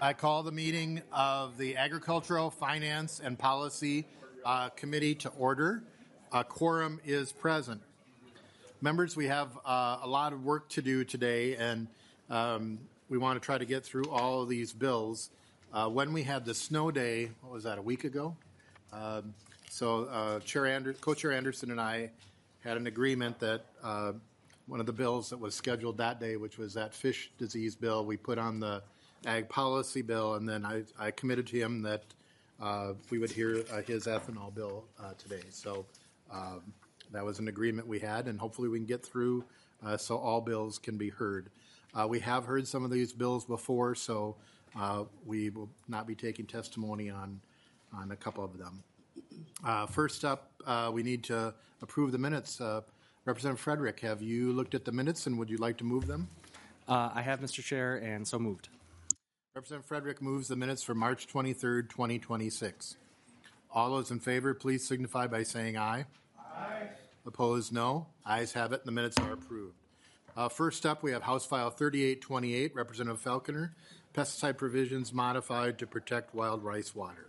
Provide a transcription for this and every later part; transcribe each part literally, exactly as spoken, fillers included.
I call the meeting of the Agricultural, Finance, and Policy uh, Committee to order. A quorum is present. Members, we have uh, a lot of work to do today, and um, we want to try to get through all of these bills. Uh, when we had the snow day, what was that, a week ago? Um, so uh, Chair Ander- Co-Chair Anderson and I had an agreement that uh, one of the bills that was scheduled that day, which was that fish disease bill, we put on the ag policy bill, and then I, I committed to him that uh, we would hear uh, his ethanol bill uh, today. So um, that was an agreement we had, and hopefully we can get through uh, so all bills can be heard. Uh, we have heard some of these bills before, so uh, we will not be taking testimony on, on a couple of them. Uh, first up, uh, we need to approve the minutes. Uh, Representative Frederick, have you looked at the minutes, and would you like to move them? Uh, I have, Mister Chair, and so moved. Representative Frederick moves the minutes for March twenty-third, twenty twenty-six. All those in favor, please signify by saying aye. Aye. Opposed, no. Ayes have it, and the minutes are approved. Uh, first up, we have House File thirty-eight twenty-eight, Representative Falconer, pesticide provisions modified to protect wild rice water.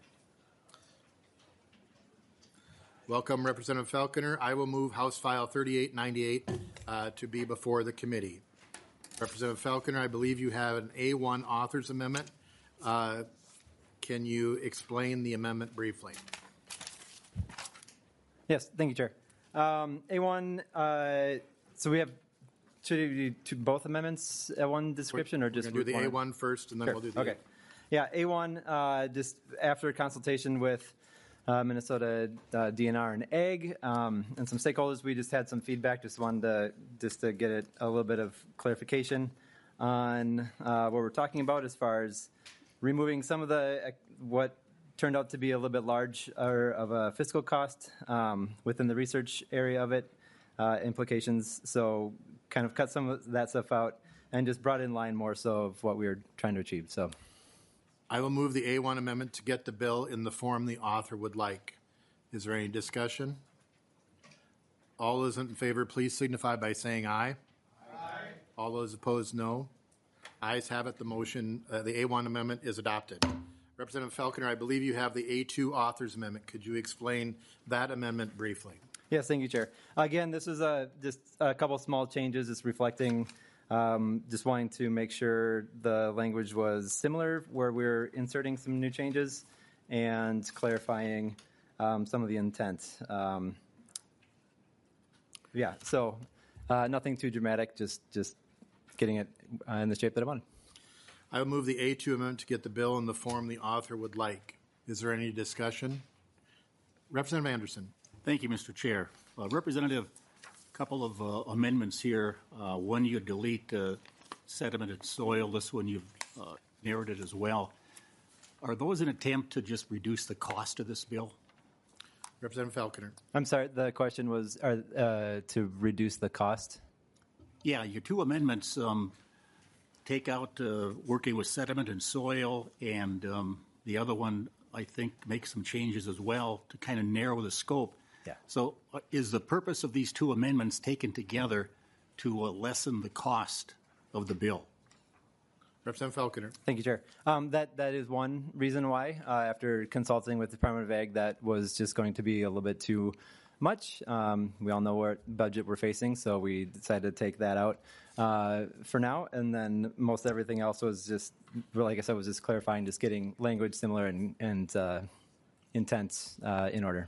Welcome, Representative Falconer. I will move House File thirty-eight ninety-eight uh, to be before the committee. Representative Falconer, I believe you have an A one author's amendment. Uh, can you explain the amendment briefly? Yes, thank you, Chair. Um, A one, uh, so we have, should we do two, both amendments at one description we're, or just we're going to do the one? A one first, and then sure. we'll do the Okay. Yeah, A one, uh, just after consultation with Uh, Minnesota uh, D N R and Ag um, and some stakeholders. We just had some feedback. Just wanted to just to get it a little bit of clarification on uh, what we're talking about as far as removing some of the uh, what turned out to be a little bit large or of a fiscal cost um, within the research area of it, uh, implications. So kind of cut some of that stuff out and just brought in line more so of what we were trying to achieve. So. I will move the A one amendment to get the bill in the form the author would like. Is there any discussion? All those in favor, please signify by saying aye. Aye. All those opposed, no. Ayes have it. The motion, uh, the A one amendment is adopted. Representative Falconer, I believe you have the A two author's amendment. Could you explain that amendment briefly? Yes, thank you, Chair. Again, this is a, just a couple small changes. It's reflecting Um, just wanting to make sure the language was similar where we're inserting some new changes and clarifying um, some of the intent. Um, yeah, so uh, nothing too dramatic, just just getting it in the shape that I wanted. I will move the A two amendment to get the bill in the form the author would like. Is there any discussion? Representative Anderson. Thank you, Mister Chair. Uh, Representative, a couple of uh, amendments here. Uh, one, you delete uh, sediment and soil. This one, you've uh, narrowed it as well. Are those an attempt to just reduce the cost of this bill? Representative Falconer. I'm sorry, the question was are, uh, to reduce the cost? Yeah, your two amendments um, take out uh, working with sediment and soil, and um, the other one, I think, makes some changes as well to kind of narrow the scope. Yeah. So uh, is the purpose of these two amendments taken together to uh, lessen the cost of the bill? Representative Falconer. Thank you, Chair. Um, that that is one reason why, uh, after consulting with the Department of Ag, that was just going to be a little bit too much. Um, we all know what budget we're facing, so we decided to take that out uh, for now. And then most everything else was just, like I said, was just clarifying, just getting language similar and, and uh, intent uh, in order.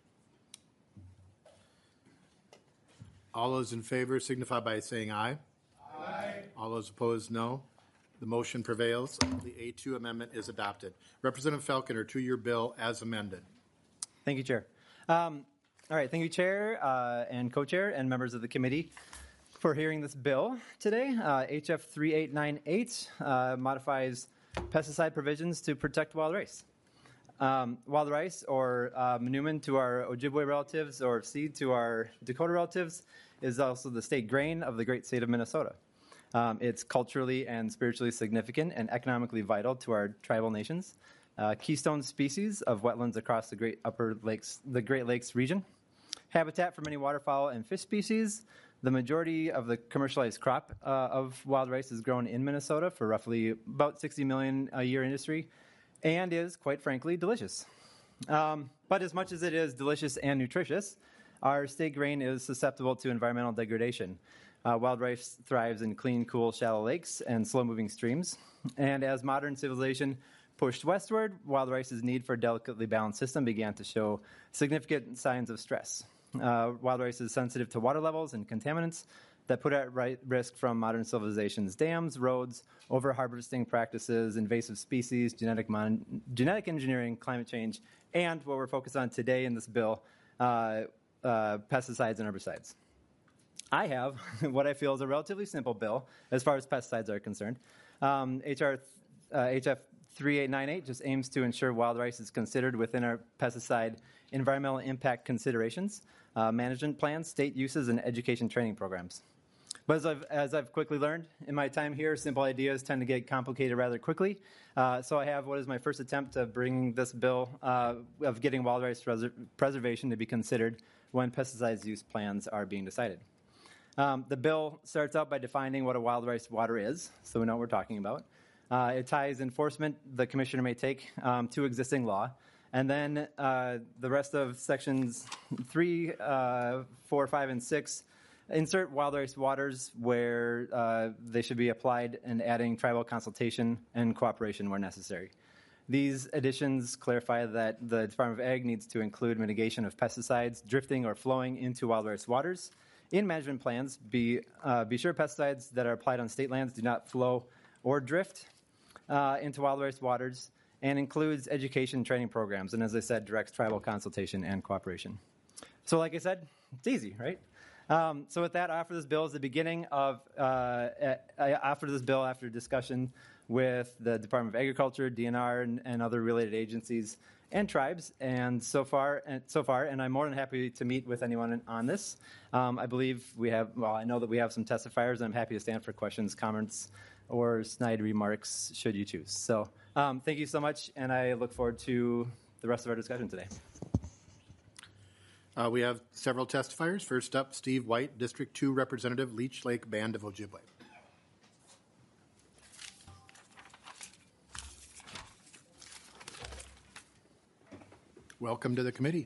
All those in favor signify by saying aye. Aye. All those opposed, no. The motion prevails. The A two amendment is adopted. Representative Falconer, to your bill as amended. Thank you, Chair. Um, all right, thank you, Chair uh, and Co-Chair and members of the committee for hearing this bill today. Uh, H F thirty-eight ninety-eight uh, modifies pesticide provisions to protect wild rice. Um, wild rice, or uh, manoomin to our Ojibwe relatives, or seed to our Dakota relatives, is also the state grain of the great state of Minnesota. Um, it's culturally and spiritually significant and economically vital to our tribal nations. Uh, keystone species of wetlands across the Great Upper Lakes, the Great Lakes region. Habitat for many waterfowl and fish species. The majority of the commercialized crop uh, of wild rice is grown in Minnesota for roughly about sixty million a year industry, and is, quite frankly, delicious. Um, but as much as it is delicious and nutritious, our state grain is susceptible to environmental degradation. Uh, wild rice thrives in clean, cool, shallow lakes and slow-moving streams. And as modern civilization pushed westward, wild rice's need for a delicately balanced system began to show significant signs of stress. Uh, wild rice is sensitive to water levels and contaminants that put at right risk from modern civilization's dams, roads, over-harvesting practices, invasive species, genetic, mon- genetic engineering, climate change, and what we're focused on today in this bill, uh, uh, pesticides and herbicides. I have what I feel is a relatively simple bill as far as pesticides are concerned. Um, H R uh, H F thirty-eight ninety-eight just aims to ensure wild rice is considered within our pesticide environmental impact considerations, uh, management plans, state uses, and education training programs. But as I've, as I've quickly learned in my time here, simple ideas tend to get complicated rather quickly. Uh, so I have what is my first attempt of bringing this bill uh, of getting wild rice res- preservation to be considered when pesticides use plans are being decided. Um, the bill starts out by defining what a wild rice water is, so we know what we're talking about. Uh, it ties enforcement the commissioner may take um, to existing law. And then uh, the rest of sections three, uh, four, five, and six insert wild rice waters where uh, they should be applied, and adding tribal consultation and cooperation where necessary. These additions clarify that the Department of Ag needs to include mitigation of pesticides drifting or flowing into wild rice waters. In management plans, be, uh, be sure pesticides that are applied on state lands do not flow or drift uh, into wild rice waters, and includes education and training programs, and as I said, directs tribal consultation and cooperation. So like I said, it's easy, right? Um, so with that, I offer this bill as the beginning of, uh, I offer this bill after discussion with the Department of Agriculture, D N R, and, and other related agencies and tribes, and so far, and so far, and I'm more than happy to meet with anyone on this. Um, I believe we have, well, I know that we have some testifiers, and I'm happy to stand for questions, comments, or snide remarks should you choose. So um, thank you so much, and I look forward to the rest of our discussion today. Uh, we have several testifiers. First up, Steve White, District two Representative, Leech Lake Band of Ojibwe. Welcome to the committee.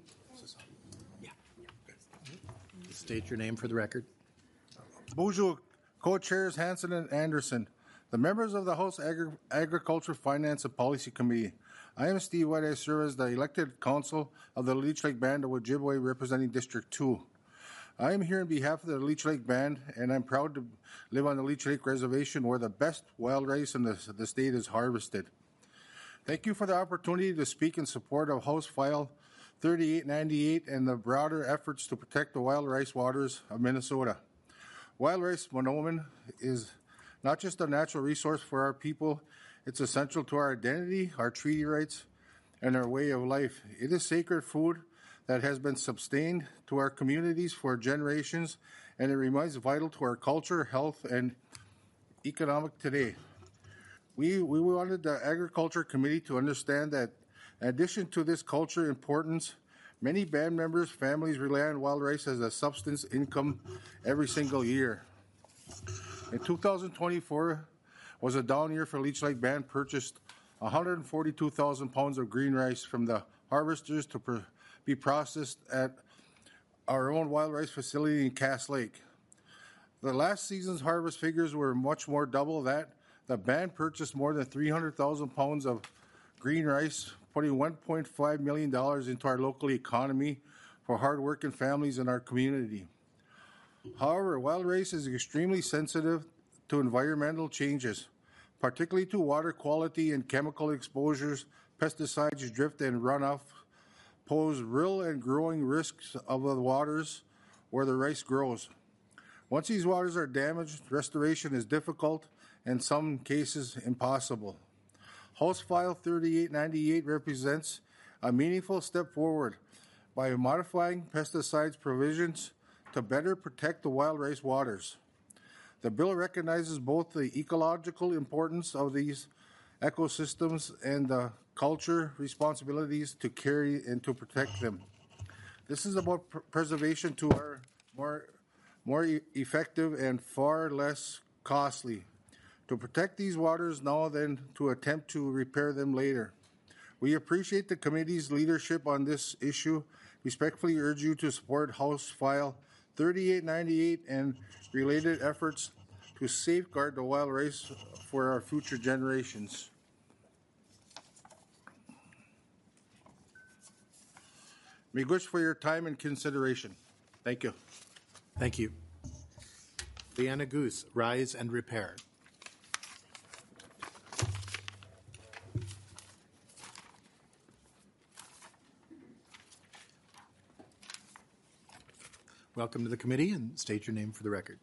State your name for the record. Bonjour, co-chairs Hanson and Anderson, the members of the House Agri- Agriculture, Finance, and Policy Committee. I am Steve White. I serve as the elected council of the Leech Lake Band of Ojibwe, representing District two. I am here on behalf of the Leech Lake Band, and I'm proud to live on the Leech Lake Reservation, where the best wild rice in the, the state is harvested. Thank you for the opportunity to speak in support of House File thirty-eight ninety-eight and the broader efforts to protect the wild rice waters of Minnesota. Wild rice monomen is not just a natural resource for our people, it's essential to our identity, our treaty rights, and our way of life. It is sacred food that has been sustained to our communities for generations, and it remains vital to our culture, health, and economic today. We, we wanted the Agriculture Committee to understand that in addition to this culture importance, many band members' families rely on wild rice as a subsistence income every single year. In two thousand twenty-four was a down year for Leech Lake Band, purchased one hundred forty-two thousand pounds of green rice from the harvesters to pr- be processed at our own wild rice facility in Cass Lake. The last season's harvest figures were much more double that. The band purchased more than three hundred thousand pounds of green rice, putting one point five million dollars into our local economy for hardworking families in our community. However, wild rice is extremely sensitive to environmental changes, particularly to water quality and chemical exposures. Pesticides, drift, and runoff pose real and growing risks of the waters where the rice grows. Once these waters are damaged, restoration is difficult, in some cases impossible. House File thirty-eight ninety-eight represents a meaningful step forward by modifying pesticides provisions to better protect the wild rice waters. The bill recognizes both the ecological importance of these ecosystems and the culture responsibilities to carry and to protect them. This is about pr- preservation to our more more e- effective, and far less costly to protect these waters now than to attempt to repair them later. We appreciate the committee's leadership on this issue. Respectfully urge you to support House File thirty-eight ninety-eight and related efforts to safeguard the wild rice for our future generations. May wish for your time and consideration. Thank you. Thank you. Leanna Goose, Rise and Repair. Welcome to the committee, and state your name for the record.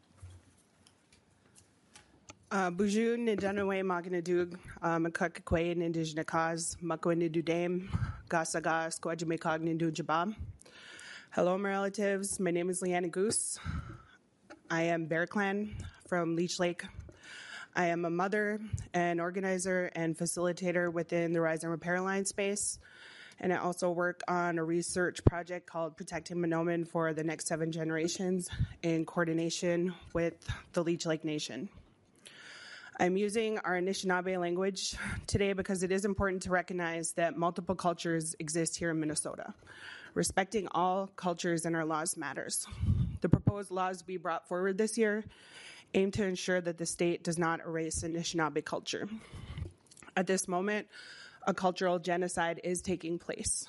Uh, Buju Nidanaway Maganadug, Makakakwe and Indigenous Cause, Makwinidu Dame, Gasaga, Squajimekog Nindu Jabab. Hello, my relatives. My name is Leanna Goose. I am Bear Clan from Leech Lake. I am a mother, an organizer, and facilitator within the Rise and Repair Alliance space. And I also work on a research project called Protecting Mahnomen for the Next Seven Generations in coordination with the Leech Lake Nation. I'm using our Anishinaabe language today because it is important to recognize that multiple cultures exist here in Minnesota. Respecting all cultures and our laws matters. The proposed laws we brought forward this year aim to ensure that the state does not erase Anishinaabe culture. At this moment, a cultural genocide is taking place.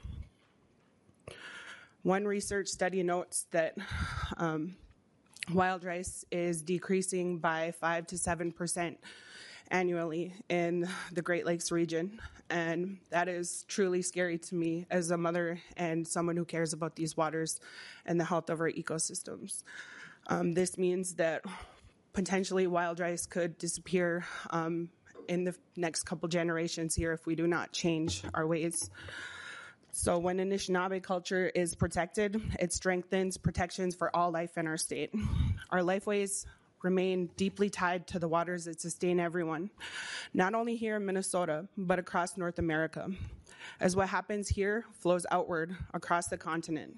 One research study notes that um, wild rice is decreasing by five to seven percent annually in the Great Lakes region, and that is truly scary to me as a mother and someone who cares about these waters and the health of our ecosystems. Um, this means that potentially wild rice could disappear um, in the next couple generations here if we do not change our ways. So when Anishinaabe culture is protected, it strengthens protections for all life in our state. Our lifeways remain deeply tied to the waters that sustain everyone, not only here in Minnesota, but across North America, as what happens here flows outward across the continent.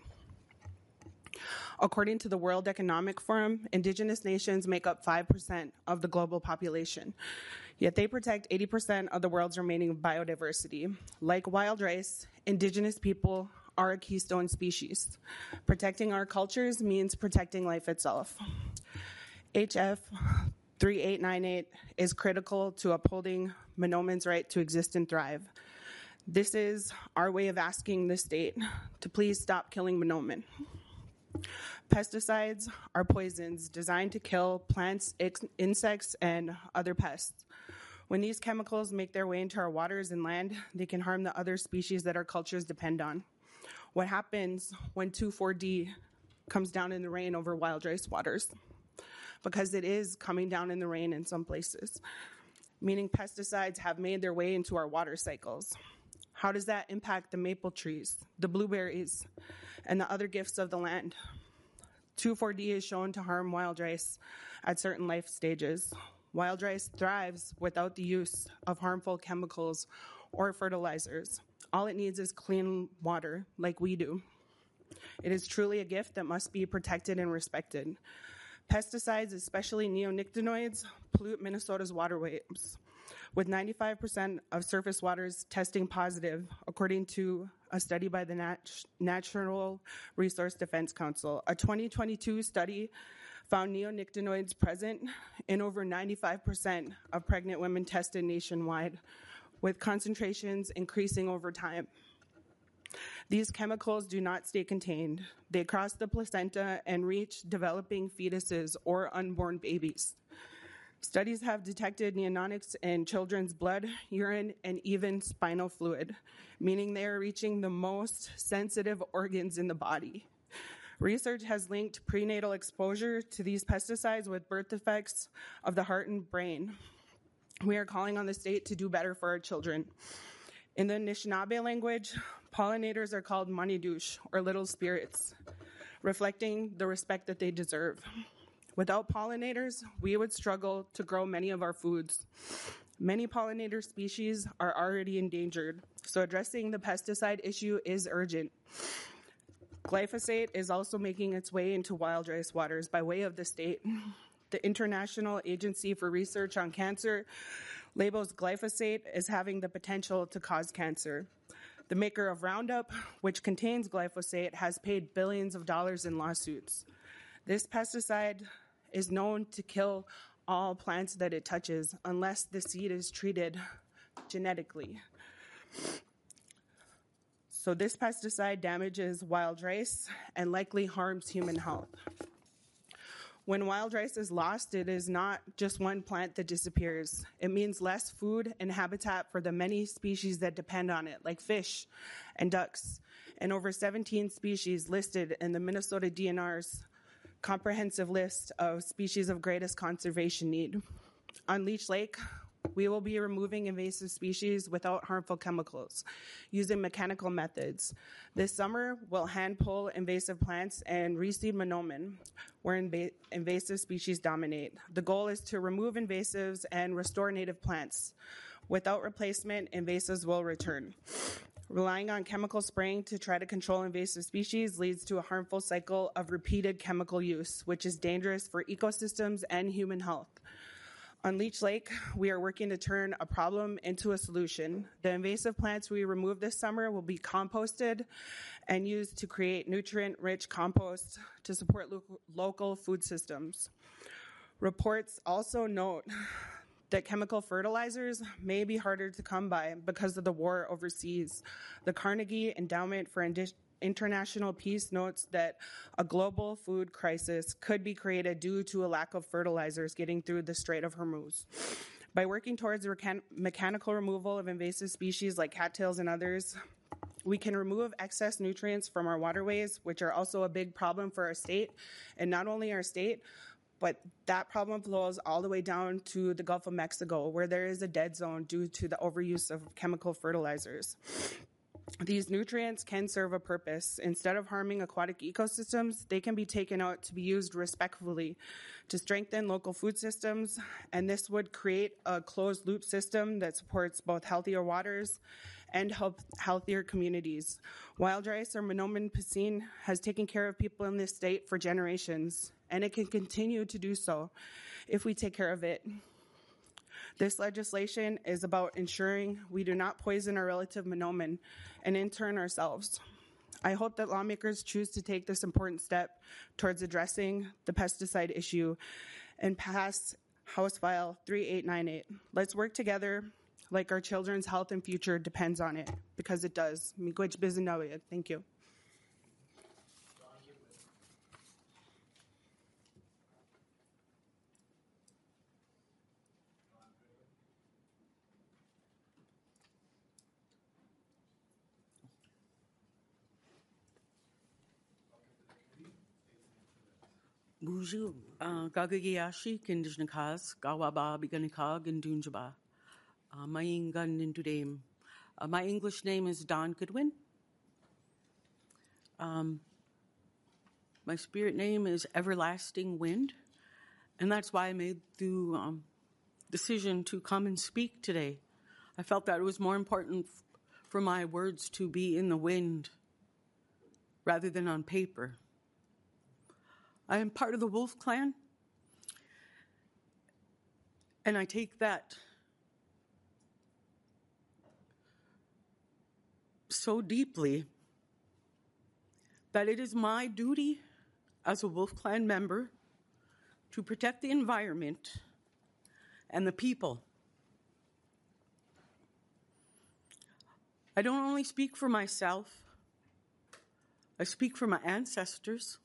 According to the World Economic Forum, Indigenous nations make up five percent of the global population, yet they protect eighty percent of the world's remaining biodiversity. Like wild rice, Indigenous people are a keystone species. Protecting our cultures means protecting life itself. H F thirty-eight ninety-eight is critical to upholding Mahnomen's right to exist and thrive. This is our way of asking the state to please stop killing Mahnomen. Pesticides are poisons designed to kill plants, insects, and other pests. When these chemicals make their way into our waters and land, they can harm the other species that our cultures depend on. What happens when two four D comes down in the rain over wild rice waters? Because it is coming down in the rain in some places, meaning pesticides have made their way into our water cycles. How does that impact the maple trees, the blueberries, and the other gifts of the land? two four D is shown to harm wild rice at certain life stages. Wild rice thrives without the use of harmful chemicals or fertilizers. All it needs is clean water, like we do. It is truly a gift that must be protected and respected. Pesticides, especially neonicotinoids, pollute Minnesota's waterways, with ninety-five percent of surface waters testing positive, according to a study by the Nat- Natural Resource Defense Council. A twenty twenty-two study found neonicotinoids present in over ninety-five percent of pregnant women tested nationwide, with concentrations increasing over time. These chemicals do not stay contained. They cross the placenta and reach developing fetuses or unborn babies. Studies have detected neonicotinoids in children's blood, urine, and even spinal fluid, meaning they are reaching the most sensitive organs in the body. Research has linked prenatal exposure to these pesticides with birth defects of the heart and brain. We are calling on the state to do better for our children. In the Anishinaabe language, pollinators are called manidush, or little spirits, reflecting the respect that they deserve. Without pollinators, we would struggle to grow many of our foods. Many pollinator species are already endangered, so addressing the pesticide issue is urgent. Glyphosate is also making its way into wild rice waters by way of the state. The International Agency for Research on Cancer labels glyphosate as having the potential to cause cancer. The maker of Roundup, which contains glyphosate, has paid billions of dollars in lawsuits. This pesticide is known to kill all plants that it touches unless the seed is treated genetically. So this pesticide damages wild rice and likely harms human health. When wild rice is lost, it is not just one plant that disappears. It means less food and habitat for the many species that depend on it, like fish and ducks, and over seventeen species listed in the Minnesota D N R's comprehensive list of species of greatest conservation need. On Leech Lake, we will be removing invasive species without harmful chemicals using mechanical methods. This summer, we'll hand pull invasive plants and reseed monomen, where inv- invasive species dominate. The goal is to remove invasives and restore native plants. Without replacement, invasives will return. Relying on chemical spraying to try to control invasive species leads to a harmful cycle of repeated chemical use, which is dangerous for ecosystems and human health. On Leech Lake, we are working to turn a problem into a solution. The invasive plants we remove this summer will be composted and used to create nutrient-rich compost to support lo- local food systems. Reports also note that chemical fertilizers may be harder to come by because of the war overseas. The Carnegie Endowment for Indi- International Peace notes that a global food crisis could be created due to a lack of fertilizers getting through the Strait of Hormuz. By working towards the mechan- mechanical removal of invasive species like cattails and others, we can remove excess nutrients from our waterways, which are also a big problem for our state, and not only our state, but that problem flows all the way down to the Gulf of Mexico, where there is a dead zone due to the overuse of chemical fertilizers. These nutrients can serve a purpose. Instead of harming aquatic ecosystems, they can be taken out to be used respectfully to strengthen local food systems, and this would create a closed-loop system that supports both healthier waters and help healthier communities. Wild rice, or Monomen piscine, has taken care of people in this state for generations, and it can continue to do so if we take care of it. This legislation is about ensuring we do not poison our relative monomen and in turn ourselves. I hope that lawmakers choose to take this important step towards addressing the pesticide issue and pass House File three eight nine eight. Let's work together like our children's health and future depends on it, because it does. Miigwech Bizinawe. Thank you. Bonjour. Gagagiyashi, Kindishnakas, Gawaba, Biganikag, and Dunjaba. My name. My English name is Don Goodwin. Um, my spirit name is Everlasting Wind, and that's why I made the um, decision to come and speak today. I felt that it was more important f- for my words to be in the wind rather than on paper. I am part of the Wolf Clan, and I take that so deeply that it is my duty as a Wolf Clan member to protect the environment and the people. I don't only speak for myself, I speak for my ancestors.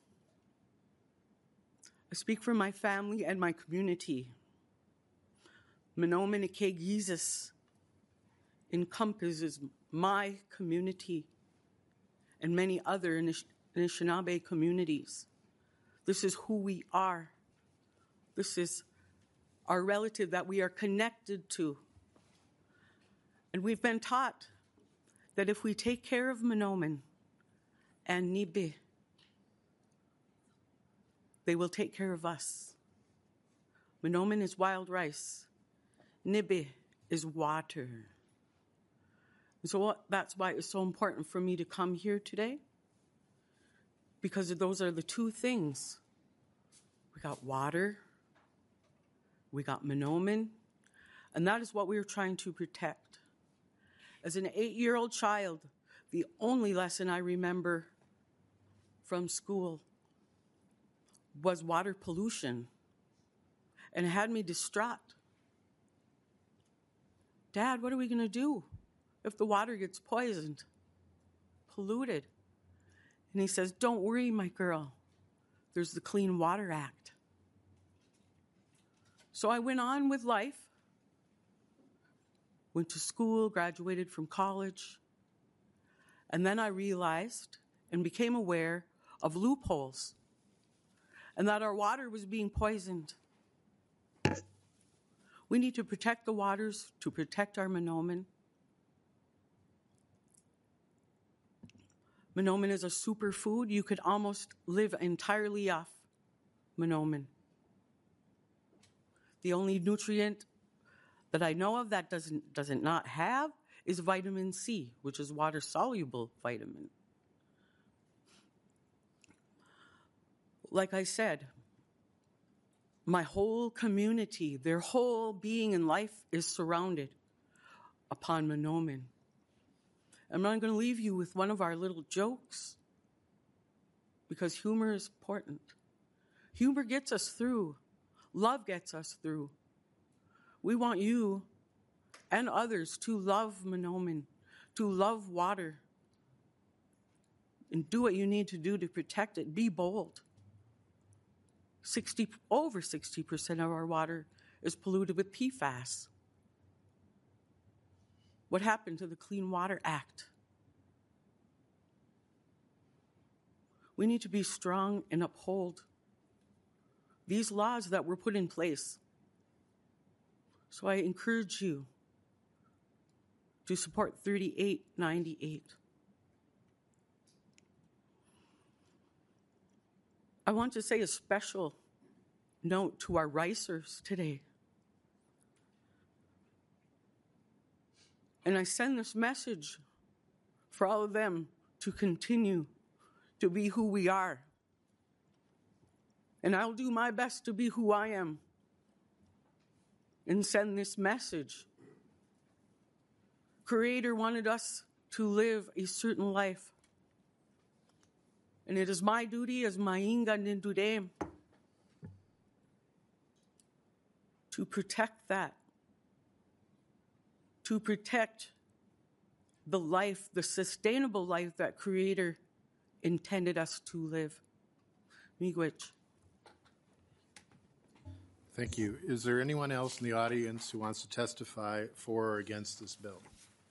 I speak for my family and my community. Monomen Ikeg Jesus encompasses my community and many other Anish- Anishinaabe communities. This is who we are. This is our relative that we are connected to. And we've been taught that if we take care of Monomen and Nibe, they will take care of us. Monomen is wild rice. Nibe is water. And so what, that's why it's so important for me to come here today because those are the two things. We got water, we got Mahnomen, and that is what we were trying to protect. As an eight-year-old child, the only lesson I remember from school was water pollution, and it had me distraught. Dad, what are we going to do if the water gets poisoned, polluted? And he says, don't worry, my girl. There's the Clean Water Act. So I went on with life, went to school, graduated from college, and then I realized and became aware of loopholes and that our water was being poisoned. We need to protect the waters to protect our Mahnomen. Mahnomen is a superfood. You could almost live entirely off Mahnomen. The only nutrient that I know of that doesn't doesn't not have is vitamin C, which is water-soluble vitamin. Like I said, my whole community, their whole being in life is surrounded upon Mahnomen. I'm not going to leave you with one of our little jokes because humor is important. Humor gets us through. Love gets us through. We want you and others to love Mahnomen, to love water, and do what you need to do to protect it. Be bold. sixty, over sixty percent of our water is polluted with P FAS. What happened to the Clean Water Act? We need to be strong and uphold these laws that were put in place. So I encourage you to support thirty-eight ninety-eight. I want to say a special note to our ricers today. And I send this message for all of them to continue to be who we are. And I'll do my best to be who I am and send this message. Creator wanted us to live a certain life. And it is my duty as Mainga Nindudem to protect that, to protect the life, the sustainable life that Creator intended us to live. Miigwech. Thank you. Is there anyone else in the audience who wants to testify for or against this bill?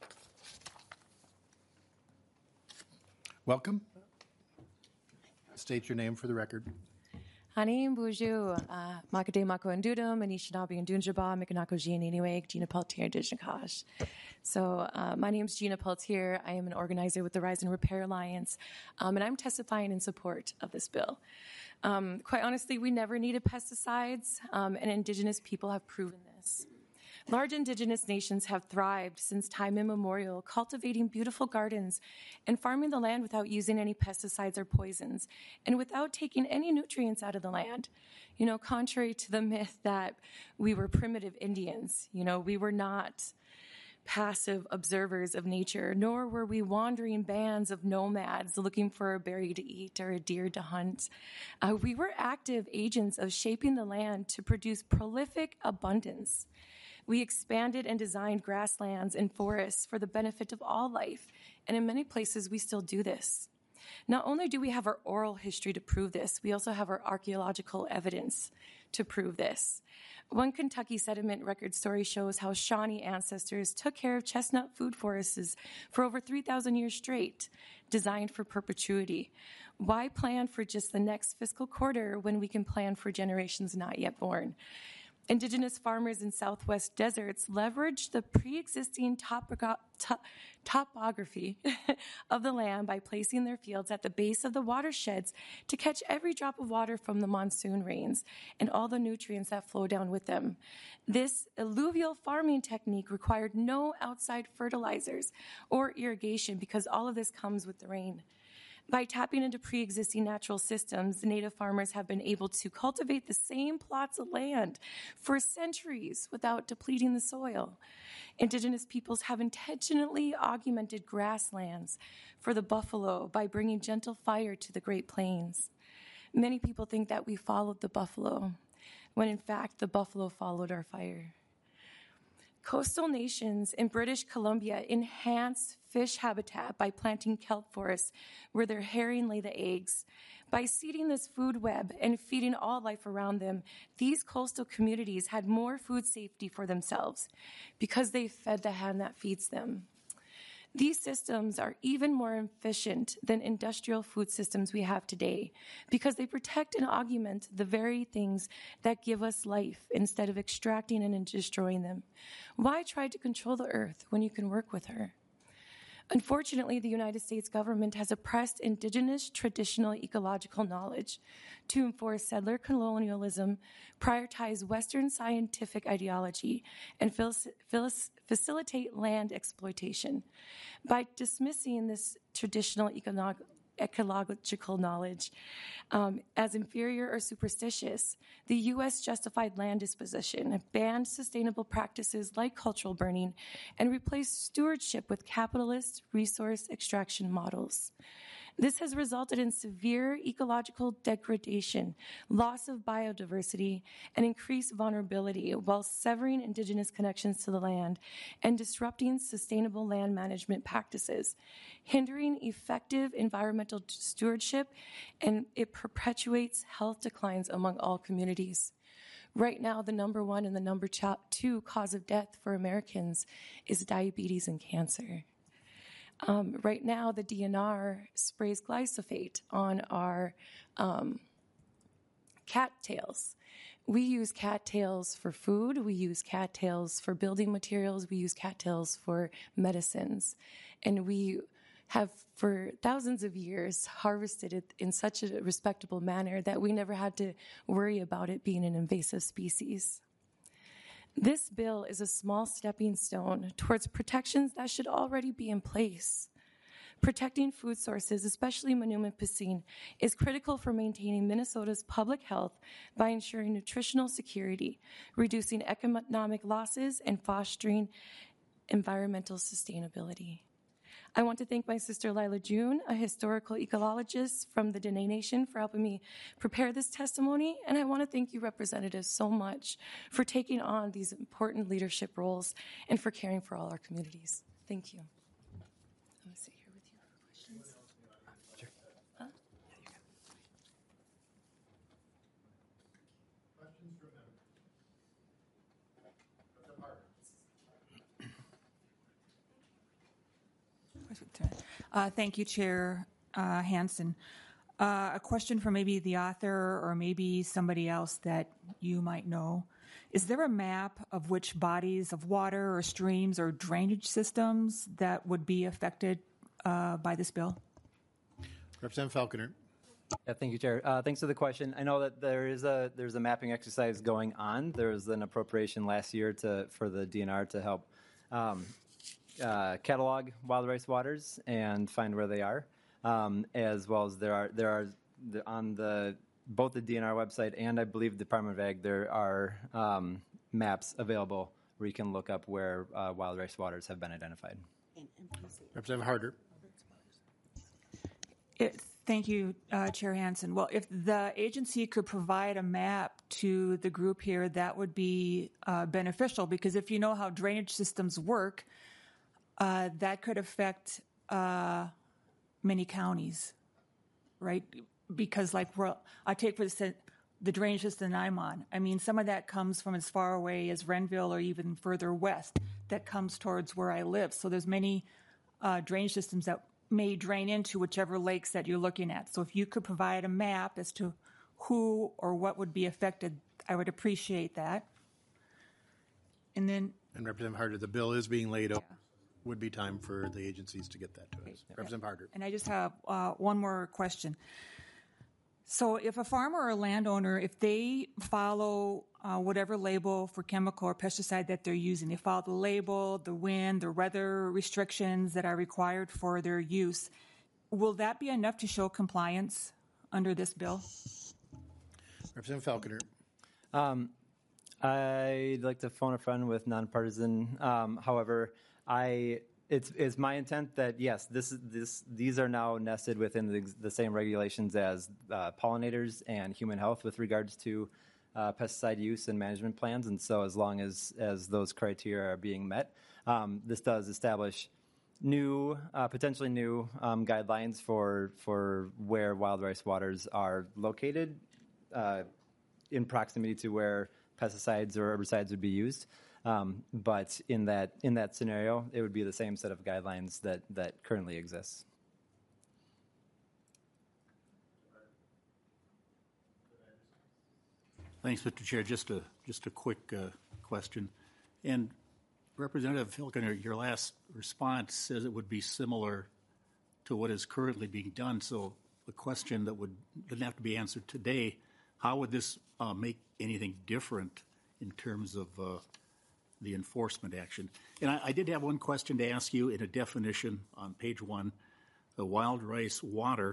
Welcome. State your name for the record. Hanim Buju, Makade Mako Ndudum, Anishinaabe and Dunjaba, Mikanako Jean anyway, Gina Peltier, Dijnakash. So, uh, my name is Gina Peltier. I am an organizer with the Rise and Repair Alliance, um, and I'm testifying in support of this bill. Um, quite honestly, we never needed pesticides, um, and Indigenous people have proven this. Large Indigenous nations have thrived since time immemorial, cultivating beautiful gardens and farming the land without using any pesticides or poisons and without taking any nutrients out of the land. You know, contrary to the myth that we were primitive Indians, you know, we were not passive observers of nature, nor were we wandering bands of nomads looking for a berry to eat or a deer to hunt. Uh, we were active agents of shaping the land to produce prolific abundance. We expanded and designed grasslands and forests for the benefit of all life, and in many places we still do this. Not only do we have our oral history to prove this, we also have our archaeological evidence to prove this. One Kentucky sediment record story shows how Shawnee ancestors took care of chestnut food forests for over three thousand years straight, designed for perpetuity. Why plan for just the next fiscal quarter when we can plan for generations not yet born? Indigenous farmers in Southwest deserts leveraged the pre-existing topogra- to- topography of the land by placing their fields at the base of the watersheds to catch every drop of water from the monsoon rains and all the nutrients that flow down with them. This alluvial farming technique required no outside fertilizers or irrigation because all of this comes with the rain. By tapping into pre-existing natural systems, native farmers have been able to cultivate the same plots of land for centuries without depleting the soil. Indigenous peoples have intentionally augmented grasslands for the buffalo by bringing gentle fire to the Great Plains. Many people think that we followed the buffalo, when in fact the buffalo followed our fire. Coastal nations in British Columbia enhance fish habitat by planting kelp forests where their herring lay the eggs. By seeding this food web and feeding all life around them, these coastal communities had more food safety for themselves because they fed the hand that feeds them. These systems are even more efficient than industrial food systems we have today because they protect and augment the very things that give us life instead of extracting and destroying them. Why try to control the earth when you can work with her? Unfortunately, the United States government has oppressed indigenous traditional ecological knowledge to enforce settler colonialism, prioritize Western scientific ideology, and facilitate land exploitation. By dismissing this traditional econo- ecological knowledge um, as inferior or superstitious, the U S justified land disposition, banned sustainable practices like cultural burning, and replaced stewardship with capitalist resource extraction models. This has resulted in severe ecological degradation, loss of biodiversity, and increased vulnerability while severing indigenous connections to the land and disrupting sustainable land management practices, hindering effective environmental stewardship, and it perpetuates health declines among all communities. Right now, the number one and the number two cause of death for Americans is diabetes and cancer. Um, right now, the D N R sprays glyphosate on our um, cattails. We use cattails for food. We use cattails for building materials. We use cattails for medicines. And we have, for thousands of years, harvested it in such a respectable manner that we never had to worry about it being an invasive species. This bill is a small stepping stone towards protections that should already be in place. Protecting food sources, especially Manuma piscine, is critical for maintaining Minnesota's public health by ensuring nutritional security, reducing economic losses, and fostering environmental sustainability. I want to thank my sister Lila June, a historical ecologist from the Dene Nation, for helping me prepare this testimony. And I want to thank you, representatives, so much for taking on these important leadership roles and for caring for all our communities. Thank you. I'm going to sit here with you for questions. Sure. Huh? Questions from members? Uh, thank you, Chair uh, Hansen. Uh, a question for maybe the author or maybe somebody else that you might know. Is there a map of which bodies of water or streams or drainage systems that would be affected uh, by this bill? Representative Falconer. Yeah, thank you, Chair. Uh, thanks for the question. I know that there is a there's a mapping exercise going on. There was an appropriation last year to for the D N R to help um, Uh, catalog wild rice waters and find where they are, um, as well as there are there are the, on the both the D N R website and I believe the Department of Ag there are um, maps available where you can look up where uh, wild rice waters have been identified. Representative Harder. It, thank you, uh, Chair Hansen. Well, if the agency could provide a map to the group here, that would be uh, beneficial, because if you know how drainage systems work, Uh, that could affect uh, many counties, right? Because, like, we're, I take for the, the drainage system I'm on. I mean, some of that comes from as far away as Renville or even further west that comes towards where I live. So there's many uh, drainage systems that may drain into whichever lakes that you're looking at. So if you could provide a map as to who or what would be affected, I would appreciate that. And then... And Representative Harder, the bill is being laid out. Yeah. Would be time for the agencies to get that to us. Yeah. Representative Harder. And I just have uh, one more question. So if a farmer or a landowner, if they follow uh, whatever label for chemical or pesticide that they're using, they follow the label, the wind, the weather restrictions that are required for their use, will that be enough to show compliance under this bill? Representative Falconer. Um, I'd like to phone a friend with nonpartisan. Um, however, I it's it's my intent that yes, this this these are now nested within the, the same regulations as uh, pollinators and human health with regards to uh, pesticide use and management plans. And so, as long as as those criteria are being met, um, this does establish new, uh, potentially new um, guidelines for for where wild rice waters are located uh, in proximity to where pesticides or herbicides would be used. Um, but in that in that scenario, it would be the same set of guidelines that, that currently exists. Thanks, Mister Chair. Just a just a quick uh, question. And Representative Falconer, your last response says it would be similar to what is currently being done. So the question that would doesn't have to be answered today: how would this uh, make anything different in terms of uh, the enforcement action? And I, I did have one question to ask you in a definition on page one. The wild rice water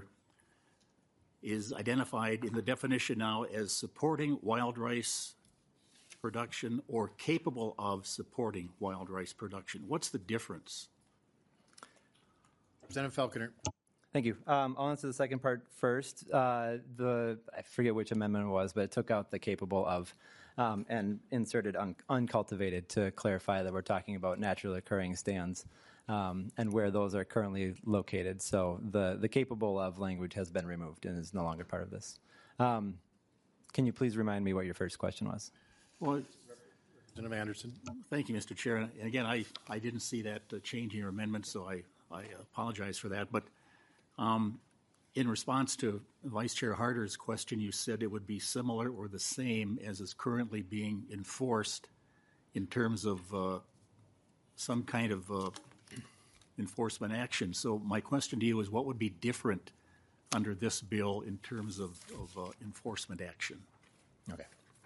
is identified in the definition now as supporting wild rice production or capable of supporting wild rice production. What's the difference? Representative Falconer. Thank you. Um, I'll answer the second part first. Uh, the I forget which amendment it was, but it took out the capable of um, and inserted un- uncultivated to clarify that we're talking about naturally occurring stands um, and where those are currently located. So the, the capable of language has been removed and is no longer part of this. Um, can you please remind me what your first question was? Well, Representative Anderson. thank you, Mister Chair. And again, I, I didn't see that uh, change in your amendment, so I, I apologize for that. But um, in response to Vice Chair Harder's question, you said it would be similar or the same as is currently being enforced in terms of uh, some kind of uh, enforcement action. So my question to you is, what would be different under this bill in terms of, of uh, enforcement action? Okay.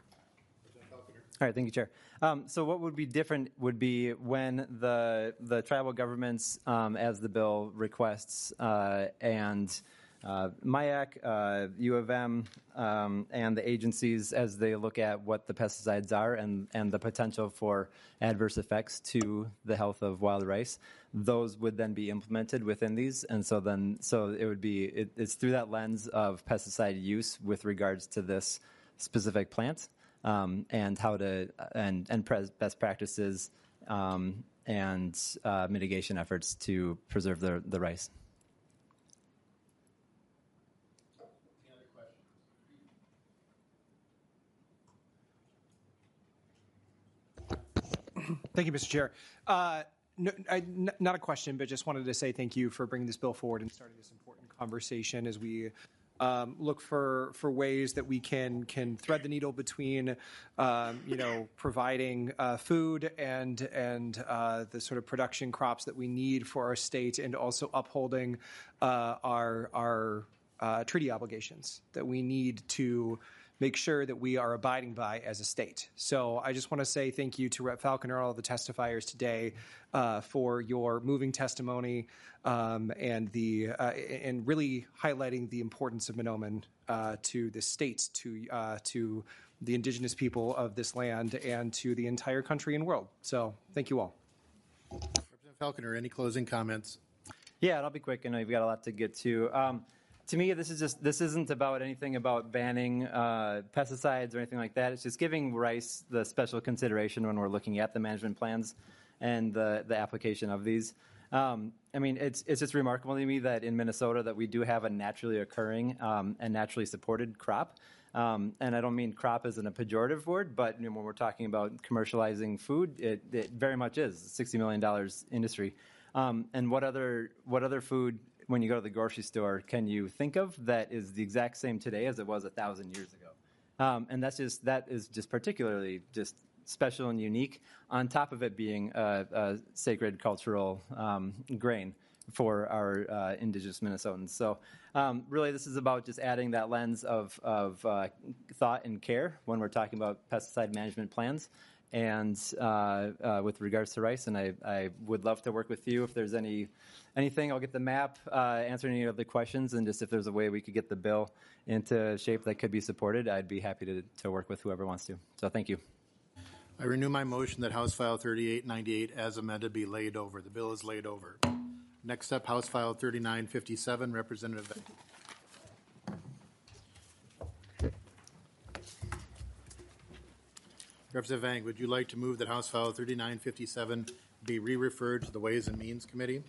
All right, thank you, Chair. Um, so what would be different would be when the the tribal governments, um, as the bill requests, uh, and uh, M I A C, uh, U of M, um, and the agencies, as they look at what the pesticides are and, and the potential for adverse effects to the health of wild rice, those would then be implemented within these. And so then, so it would be, it, it's through that lens of pesticide use with regards to this specific plant. Um, and how to and and pres- best practices um, and uh, mitigation efforts to preserve the the rice. Thank you, Mister Chair. Uh, no, I, n- not a question, but just wanted to say thank you for bringing this bill forward and starting this important conversation as we Um, look for, for ways that we can can thread the needle between, um, you know, providing uh, food and and uh, the sort of production crops that we need for our state, and also upholding uh, our our uh, treaty obligations that we need to make sure that we are abiding by as a state. So I just want to say thank you to Representative Falconer, all of the testifiers today, uh, for your moving testimony um, and the uh, and really highlighting the importance of Mahnomen uh, to the state, to uh, to the indigenous people of this land, and to the entire country and world. So thank you all. Representative Falconer, any closing comments? Yeah, and I'll be quick. I know you've got a lot to get to. Um, To me, this is just this isn't about anything about banning uh, pesticides or anything like that. It's just giving rice the special consideration when we're looking at the management plans and the the application of these. Um, I mean, it's it's just remarkable to me that in Minnesota that we do have a naturally occurring um, and naturally supported crop. Um, and I don't mean crop as in a pejorative word, but you know, when we're talking about commercializing food, it, it very much is sixty million dollars industry. Um, and what other what other food, when you go to the grocery store, can you think of that is the exact same today as it was a thousand years ago? Um, and that's just that is just particularly just special and unique. On top of it being a, a sacred cultural um, grain for our uh, indigenous Minnesotans. So um, really, this is about just adding that lens of of uh, thought and care when we're talking about pesticide management plans and uh, uh, with regards to rice, and I, I would love to work with you if there's any anything. I'll get the map, uh, answer any of the questions, and just if there's a way we could get the bill into shape that could be supported, I'd be happy to, to work with whoever wants to. So thank you. I renew my motion that House File thirty-eight ninety-eight as amended be laid over. The bill is laid over. Next up, House File thirty-nine fifty-seven, Representative Vang. Representative Vang, would you like to move that House File thirty-nine fifty-seven be re-referred to the Ways and Means Committee?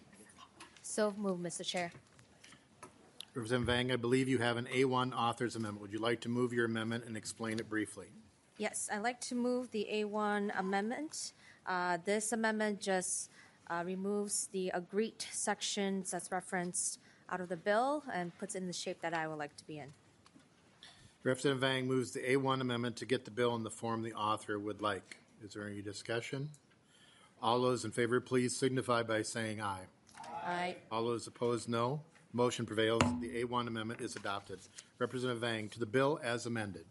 So moved, Mister Chair. Representative Vang, I believe you have an A one author's amendment. Would you like to move your amendment and explain it briefly? Yes, I'd like to move the A one amendment. Uh, this amendment just uh, removes the agreed sections that's referenced out of the bill and puts it in the shape that I would like to be in. Representative Vang moves the A one amendment to get the bill in the form the author would like. Is there any discussion? All those in favor, please signify by saying aye. Aye. All those opposed, no. Motion prevails. The A one amendment is adopted. Representative Vang, to the bill as amended.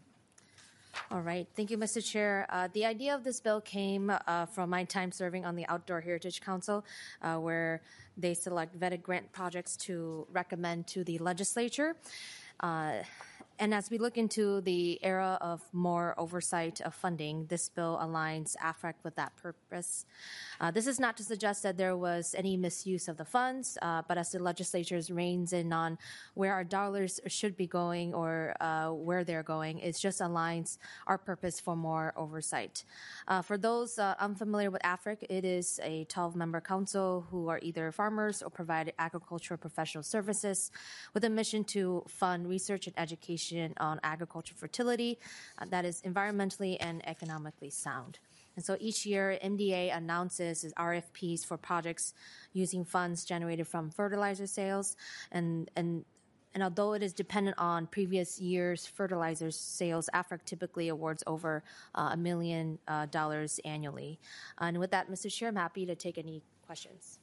All right. Thank you, Mister Chair. Uh, the idea of this bill came uh, from my time serving on the Outdoor Heritage Council, uh, where they select vetted grant projects to recommend to the legislature. Uh, And as we look into the era of more oversight of funding, this bill aligns A F R E C with that purpose. Uh, this is not to suggest that there was any misuse of the funds, uh, but as the legislature reins in on where our dollars should be going or uh, where they're going, it just aligns our purpose for more oversight. Uh, for those uh, unfamiliar with A F R E C, it is a twelve-member council who are either farmers or provide agricultural professional services with a mission to fund research and education on agriculture fertility uh, that is environmentally and economically sound. And so each year, M D A announces R F Ps for projects using funds generated from fertilizer sales. And, and, and although it is dependent on previous year's fertilizer sales, A F R E C typically awards over uh, a million uh, dollars annually. And with that, Mister Chair, I'm happy to take any questions.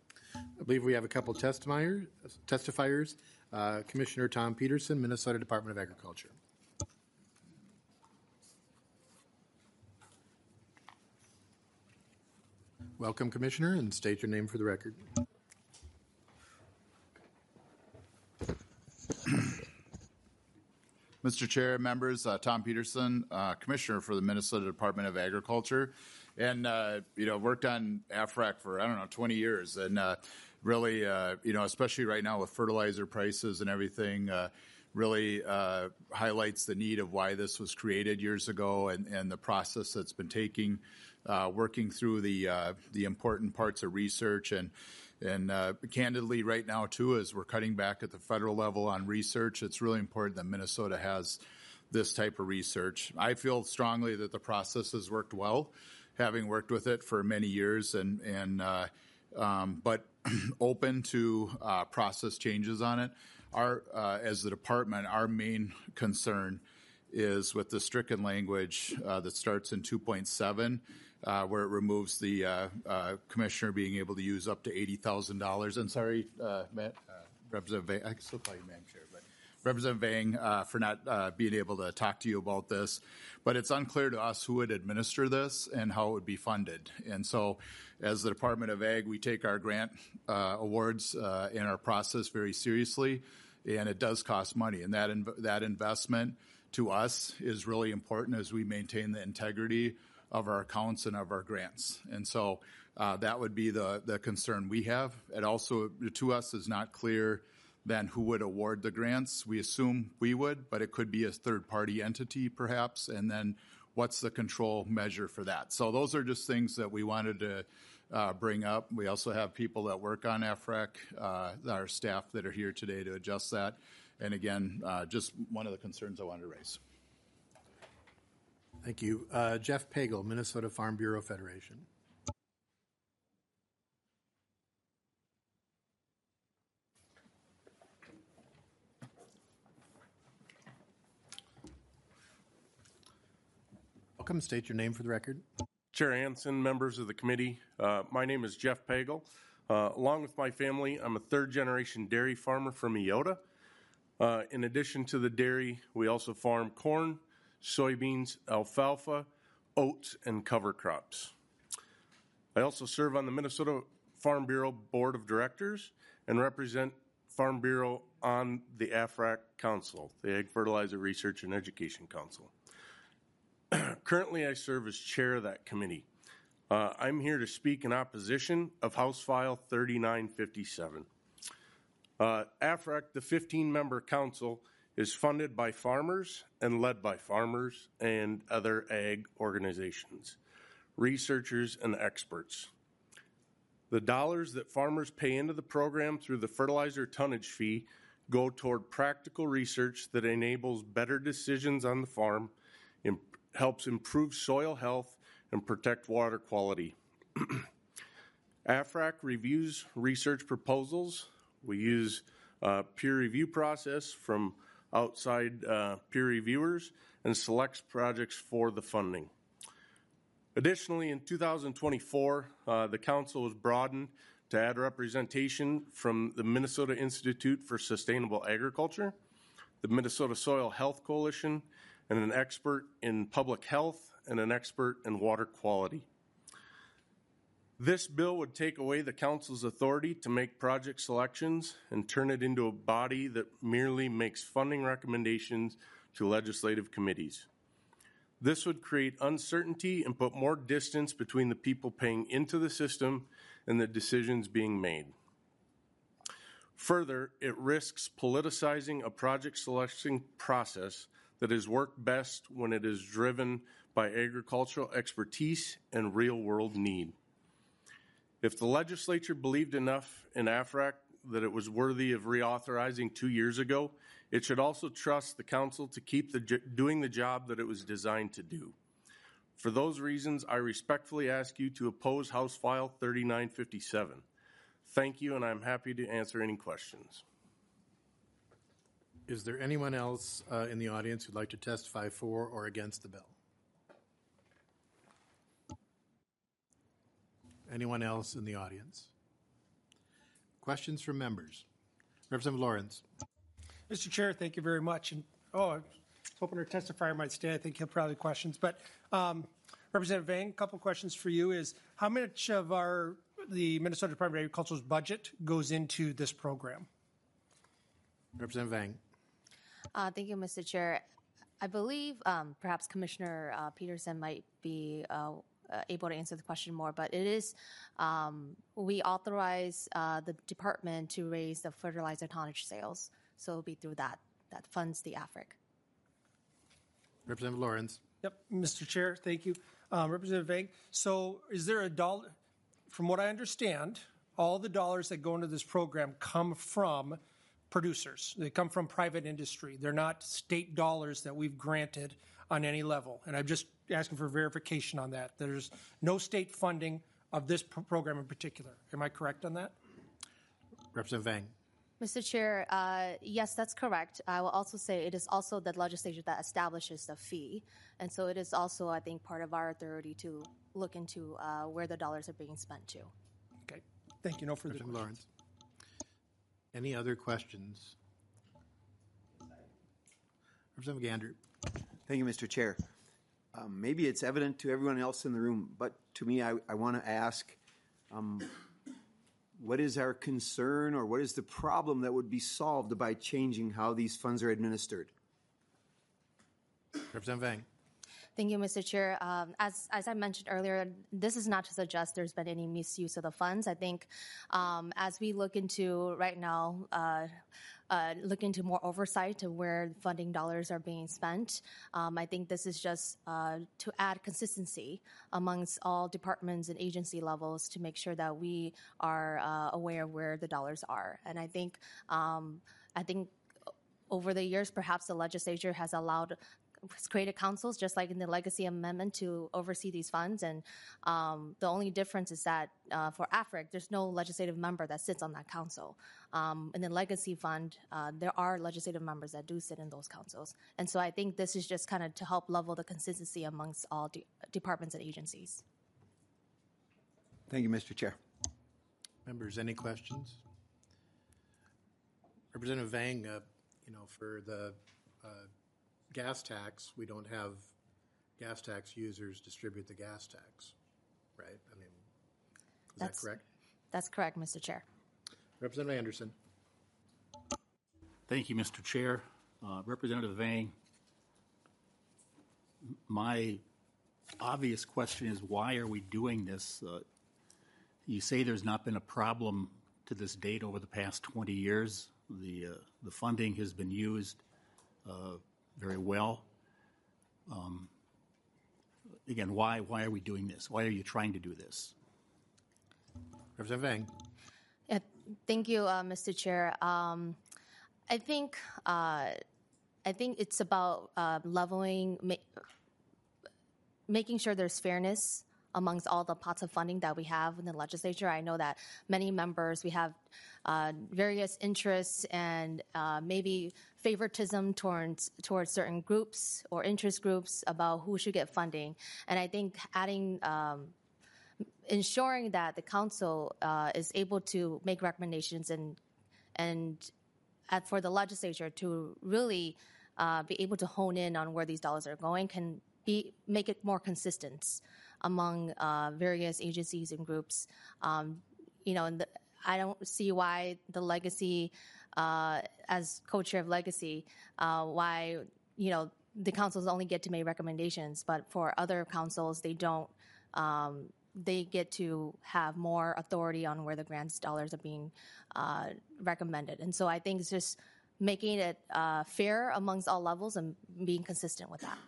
I believe we have a couple testifiers. testifiers. Uh, Commissioner Tom Peterson, Minnesota Department of Agriculture. Welcome, Commissioner, and state your name for the record. Mister Chair, members, uh, Tom Peterson, uh, Commissioner for the Minnesota Department of Agriculture, and uh, you know worked on A F R E C for I don't know twenty years, and uh, really uh, you know especially right now with fertilizer prices and everything, uh, really uh, highlights the need of why this was created years ago and, and the process that's been taking, uh, working through the uh, the important parts of research and. And uh, candidly, right now, too, as we're cutting back at the federal level on research, it's really important that Minnesota has this type of research. I feel strongly that the process has worked well, having worked with it for many years, and, and uh, um, but open to uh, process changes on it. Our, uh, as the department, our main concern is with the stricken language uh, that starts in two point seven. Uh, where it removes the uh, uh, commissioner being able to use up to eighty thousand dollars. And sorry, uh, Matt, uh, Representative Vang, I can still call you Madam Chair, but Representative Vang uh, for not uh, being able to talk to you about this. But it's unclear to us who would administer this and how it would be funded. And so as the Department of Ag, we take our grant uh, awards uh, and our process very seriously, and it does cost money. And that, inv- that investment to us is really important as we maintain the integrity of our accounts and of our grants. And so uh, that would be the, the concern we have. It also, to us, is not clear then who would award the grants. We assume we would, but it could be a third-party entity perhaps, and then what's the control measure for that? So those are just things that we wanted to uh, bring up. We also have people that work on A F R E C, uh, our staff that are here today to adjust that. And again, uh, just one of the concerns I wanted to raise. Thank you. Uh, Jeff Pagel, Minnesota Farm Bureau Federation. Welcome. State your name for the record. Chair Hansen, members of the committee, uh, my name is Jeff Pagel. Uh, along with my family, I'm a third-generation dairy farmer from Eota. Uh, in addition to the dairy, we also farm corn, soybeans, alfalfa, oats, and cover crops. I also serve on the Minnesota Farm Bureau Board of Directors and represent Farm Bureau on the A F R A C Council, the Ag Fertilizer Research and Education Council. Currently, I serve as chair of that committee. Uh, I'm here to speak in opposition of House File thirty-nine fifty-seven. Uh, A F R A C, the fifteen-member council, is funded by farmers and led by farmers and other ag organizations, researchers, and experts. The dollars that farmers pay into the program through the fertilizer tonnage fee go toward practical research that enables better decisions on the farm, imp- helps improve soil health, and protect water quality. A F R A C reviews research proposals. We use a peer review process from outside uh, peer reviewers and selects projects for the funding. Additionally, in two thousand twenty-four, uh, the council was broadened to add representation from the Minnesota Institute for Sustainable Agriculture, the Minnesota Soil Health Coalition, and an expert in public health and an expert in water quality. This bill would take away the council's authority to make project selections and turn it into a body that merely makes funding recommendations to legislative committees. This would create uncertainty and put more distance between the people paying into the system and the decisions being made. Further, it risks politicizing a project selection process that has worked best when it is driven by agricultural expertise and real-world need. If the legislature believed enough in A F R A C that it was worthy of reauthorizing two years ago, it should also trust the council to keep the, doing the job that it was designed to do. For those reasons, I respectfully ask you to oppose House File thirty-nine fifty-seven. Thank you, and I'm happy to answer any questions. Is there anyone else uh, in the audience who'd like to testify for or against the bill? Anyone else in the audience? Questions from members? Representative Lawrence. Mister Chair, thank you very much. And oh, I was hoping our testifier might stay. I think he'll probably have questions. But um, Representative Vang, a couple questions for you is how much of our the Minnesota Department of Agriculture's budget goes into this program? Representative Vang. Uh, thank you, Mister Chair. I believe um, perhaps Commissioner uh, Peterson might be uh, uh, able to answer the question more, but it is, um, we authorize uh, the department to raise the fertilizer tonnage sales. So it'll be through that. That funds the A F R A C. Representative Lawrence. Yep, Mister Chair, thank you. Um, Representative Vang, so is there a dollar, from what I understand, all the dollars that go into this program come from producers. They come from private industry. They're not state dollars that we've granted on any level. And I'm just asking for verification on that. There's no state funding of this pro- program in particular. Am I correct on that? Representative Vang. Mister Chair, uh, yes, that's correct. I will also say it is also the legislature that establishes the fee. And so it is also, I think, part of our authority to look into uh, where the dollars are being spent to. Okay. Thank you. No further Representative questions. Lawrence. Any other questions? Representative Gander. Thank you, Mister Chair. Um, maybe it's evident to everyone else in the room, but to me, I, I want to ask, um, what is our concern or what is the problem that would be solved by changing how these funds are administered? Representative Vang. Thank you, Mister Chair. Um, as, as I mentioned earlier, this is not to suggest there's been any misuse of the funds. I think um, as we look into right now, uh, uh, look into more oversight to where funding dollars are being spent, um, I think this is just uh, to add consistency amongst all departments and agency levels to make sure that we are uh, aware of where the dollars are. And I think, um, I think over the years, perhaps the legislature has allowed created councils, just like in the Legacy Amendment, to oversee these funds. And um, the only difference is that uh, for A F R A C, there's no legislative member that sits on that council. Um, in the Legacy Fund, uh, there are legislative members that do sit in those councils. And so I think this is just kind of to help level the consistency amongst all de- departments and agencies. Thank you, Mister Chair. Members, any questions? Representative Vang, uh, you know, for the uh, gas tax, we don't have gas tax users distribute the gas tax, right? I mean, is That's- that correct? That's correct, Mister Chair. Representative Anderson. Thank you, Mister Chair. Uh, Representative Vang, my obvious question is, why are we doing this? Uh, you say there's not been a problem to this date over the past twenty years. The, uh, the funding has been used uh, very well. Um, again, why, why are we doing this? Why are you trying to do this? Representative Vang. Yeah, thank you, uh, Mister Chair. Um, I think uh, I think it's about uh, leveling, ma- making sure there's fairness amongst all the pots of funding that we have in the legislature. I know that many members, we have uh, various interests and uh, maybe favoritism towards towards certain groups or interest groups about who should get funding. And I think adding, um, ensuring that the council uh, is able to make recommendations and and at, for the legislature to really uh, be able to hone in on where these dollars are going can be make it more consistent among uh, various agencies and groups. Um, you know, and the, I don't see why the legacy, uh, as co-chair of legacy, uh, why, you know, the councils only get to make recommendations, but for other councils, they don't, um, they get to have more authority on where the grants dollars are being uh, recommended. And so I think it's just making it uh, fair amongst all levels and being consistent with that.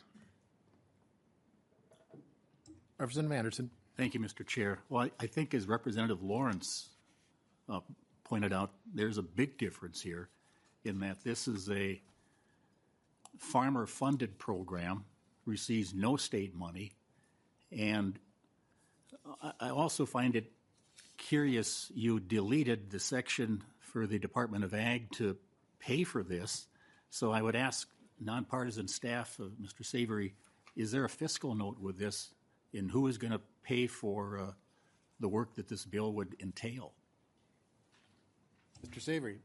Representative Anderson. Thank you, Mister Chair. Well, I, I think as Representative Lawrence uh, pointed out, there's a big difference here in that this is a farmer-funded program, receives no state money, and I, I also find it curious you deleted the section for the Department of Ag to pay for this. So I would ask nonpartisan staff of Mister Savory, is there a fiscal note with this? And who is going to pay for uh, the work that this bill would entail? Mister Savory.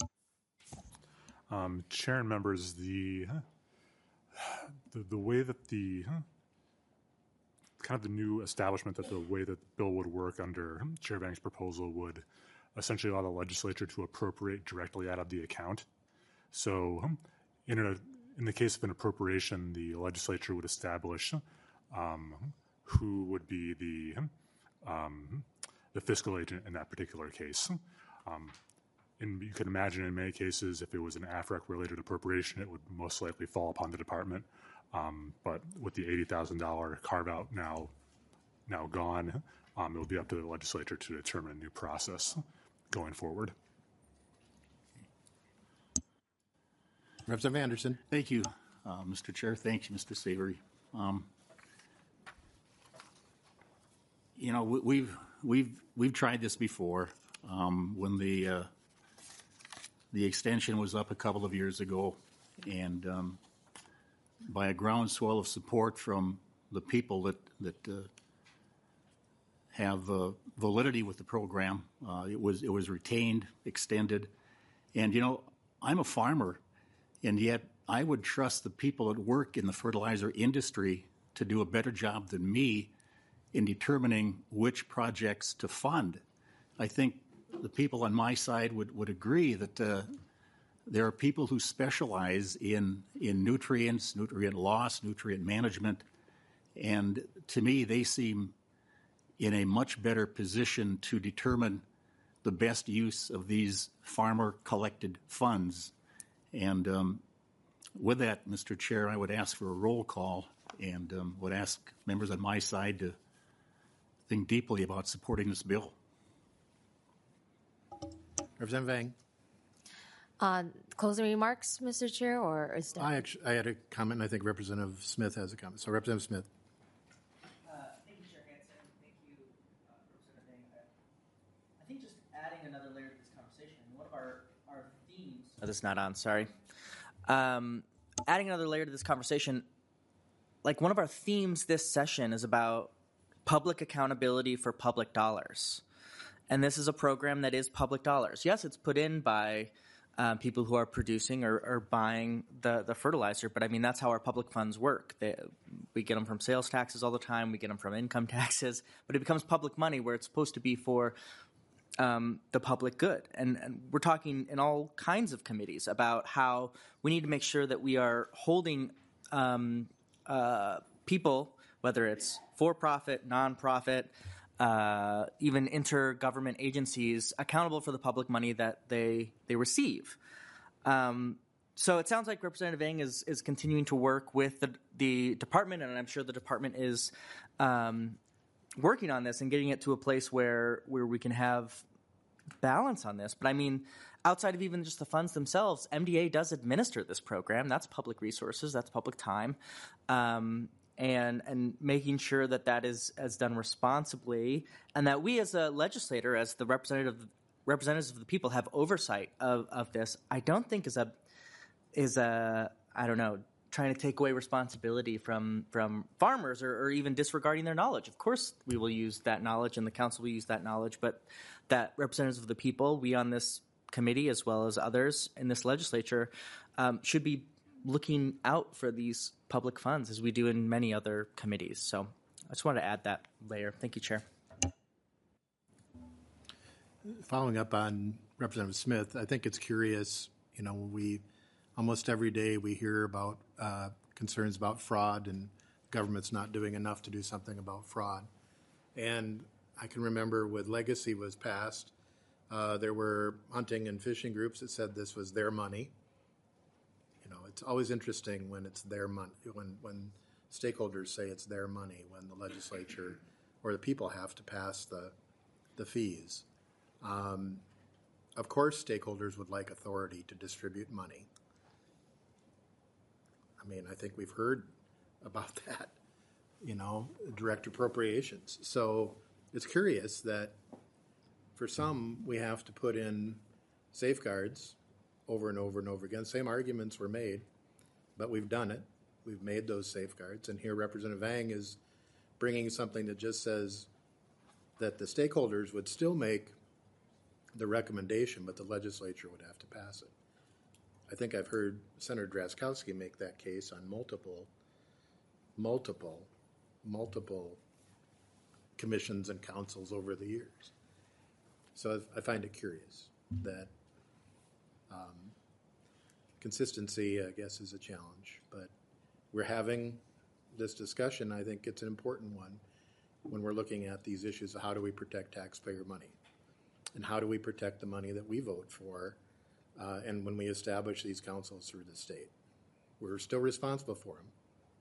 Um, Chair and members, the, the the way that the kind of the new establishment that the way that the bill would work under Chair Vang's proposal would essentially allow the legislature to appropriate directly out of the account. So, in a in the case of an appropriation, the legislature would establish Um, who would be the um, the fiscal agent in that particular case. Um, and you can imagine in many cases, if it was an A F R E C-related appropriation, it would most likely fall upon the department. Um, but with the eighty thousand dollars carve-out now now gone, um, it will be up to the legislature to determine a new process going forward. Representative Anderson. Thank you, uh, Mister Chair. Thank you, Mister Savory. Um, You know, we- we've we've we've tried this before. Um, when the uh, the extension was up a couple of years ago, and um, by a groundswell of support from the people that that uh, have uh, validity with the program, uh, it was it was retained, extended, and you know, I'm a farmer, and yet I would trust the people that work in the fertilizer industry to do a better job than me in determining which projects to fund. I think the people on my side would, would agree that uh, there are people who specialize in, in nutrients, nutrient loss, nutrient management, and to me they seem in a much better position to determine the best use of these farmer-collected funds. And um, with that, Mister Chair, I would ask for a roll call and um, would ask members on my side to think deeply about supporting this bill. Representative Vang. Uh, closing remarks, Mister Chair, or is that? I actually I had a comment, and I think Representative Smith has a comment. So Representative Smith. Uh, thank you, Chair Hansen. Thank you, uh, Representative Vang. I think just adding another layer to this conversation, one of our, our themes. Oh, this is not on, sorry. Um, adding another layer to this conversation, like one of our themes this session is about public accountability for public dollars. And this is a program that is public dollars. Yes, it's put in by uh, people who are producing or, or buying the, the fertilizer. But I mean, that's how our public funds work. They, we get them from sales taxes all the time. We get them from income taxes. But it becomes public money where it's supposed to be for um, the public good. And, and we're talking in all kinds of committees about how we need to make sure that we are holding um, uh, people, whether it's for-profit, non-profit, uh, even intergovernment agencies, accountable for the public money that they they receive. Um, so it sounds like Representative Vang is is continuing to work with the the department, and I'm sure the department is um, working on this and getting it to a place where where we can have balance on this. But I mean, outside of even just the funds themselves, M D A does administer this program. That's public resources. That's public time. Um, and and making sure that that is, is done responsibly, and that we as a legislator, as the representative representatives of the people, have oversight of, of this, I don't think is a is a I don't know trying to take away responsibility from from farmers or, or even disregarding their knowledge. Of course, we will use that knowledge, and the council will use that knowledge, but that representatives of the people, we on this committee as well as others in this legislature, um, should be looking out for these public funds as we do in many other committees. So I just wanted to add that layer. Thank you, Chair. Following up on Representative Smith, I think it's curious, you know, we almost every day we hear about uh, concerns about fraud and government's not doing enough to do something about fraud. And I can remember when Legacy was passed, uh, there were hunting and fishing groups that said this was their money. You know, it's always interesting when it's their money, when, when stakeholders say it's their money, when the legislature or the people have to pass the, the fees. Um, of course, stakeholders would like authority to distribute money. I mean, I think we've heard about that, you know, direct appropriations. So it's curious that for some, we have to put in safeguards over and over and over again. Same arguments were made, but we've done it. We've made those safeguards. And here Representative Vang is bringing something that just says that the stakeholders would still make the recommendation, but the legislature would have to pass it. I think I've heard Senator Drazkowski make that case on multiple, multiple, multiple commissions and councils over the years. So I find it curious that um, consistency, I guess, is a challenge. But we're having this discussion. I think it's an important one when we're looking at these issues of how do we protect taxpayer money and how do we protect the money that we vote for. Uh, and when we establish these councils through the state, we're still responsible for them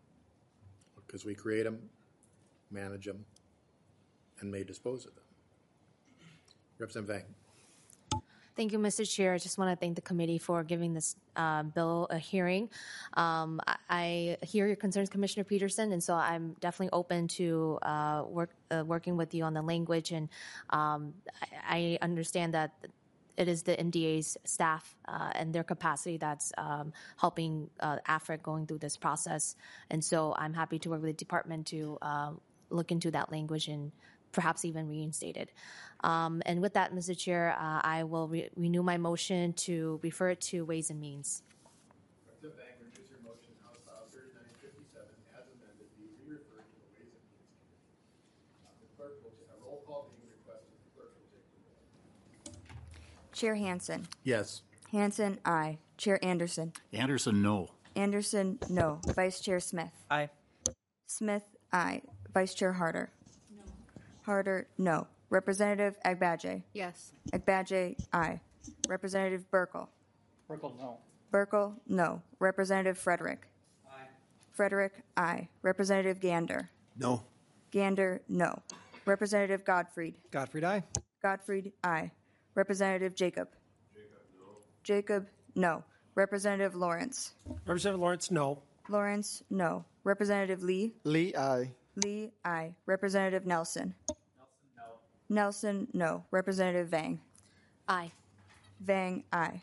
because we create them, manage them, and may dispose of them. Representative Vang. Thank you, Mister Chair. I just want to thank the committee for giving this uh, bill a hearing. Um, I, I hear your concerns, Commissioner Peterson, and so I'm definitely open to uh, work uh, working with you on the language. And um, I, I understand that it is the M D A's staff uh, and their capacity that's um, helping uh, A F R E C going through this process. And so I'm happy to work with the department to uh, look into that language and perhaps even reinstate it. Um, and with that, Mister Chair, uh, I will re- renew my motion to refer it to Ways and Means. Representative Vang, reduce your motion House File thirty-nine fifty-seven as amended be re-referred to the Ways and Means Committee. Uh, the clerk will take a roll call being requested. The clerk will take the roll. Chair Hansen. Yes. Hansen, aye. Chair Anderson. Anderson, no. Anderson, no. Vice Chair Smith. Aye. Smith, aye. Vice Chair Harder. No. Harder, no. Representative Agbaje. Yes. Agbaje, aye. Representative Burkle. Burkle, no. Burkle, no. Representative Frederick. Aye. Frederick, aye. Representative Gander. No. Gander, no. Representative Godfried. Godfried, aye. Godfried, aye. Representative Jacob. Jacob, no. Jacob, no. Representative Lawrence. Representative Lawrence, no. Lawrence, no. Representative Lee. Lee, aye. Lee, aye. Representative Nelson. Nelson, no. Nelson, no. Representative Vang. Aye. Vang, aye.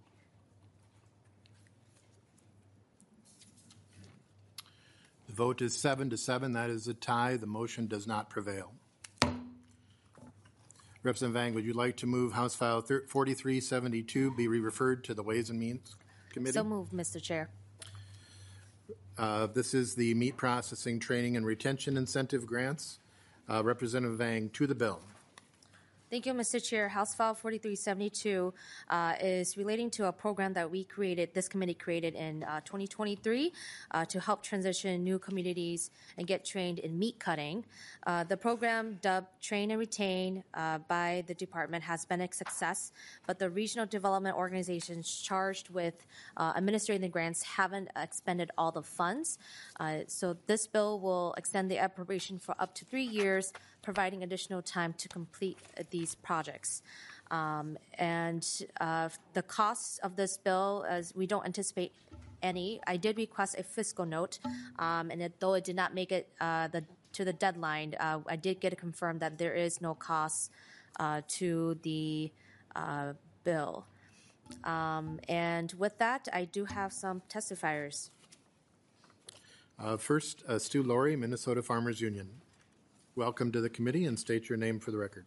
The vote is seven to seven. That is a tie. The motion does not prevail. Representative Vang, would you like to move House File forty-three seventy-two be re-referred to the Ways and Means Committee? So moved, Mister Chair. Uh, this is the meat processing, training, and retention incentive grants. Uh, Representative Vang, to the bill. Thank you, Mister Chair. House File forty-three seventy-two uh, is relating to a program that we created, this committee created in uh, twenty twenty-three uh, to help transition new communities and get trained in meat cutting. Uh, the program, dubbed Train and Retain uh, by the department, has been a success, but the regional development organizations charged with uh, administering the grants haven't expended all the funds. Uh, so this bill will extend the appropriation for up to three years, providing additional time to complete these projects. Um, and uh, the costs of this bill, as we don't anticipate any. I did request a fiscal note, um, and it, though it did not make it uh, the, to the deadline, uh, I did get it confirmed that there is no cost uh, to the uh, bill. Um, and with that, I do have some testifiers. Uh, first, uh, Stu Laurie, Minnesota Farmers Union. Welcome to the committee, and state your name for the record.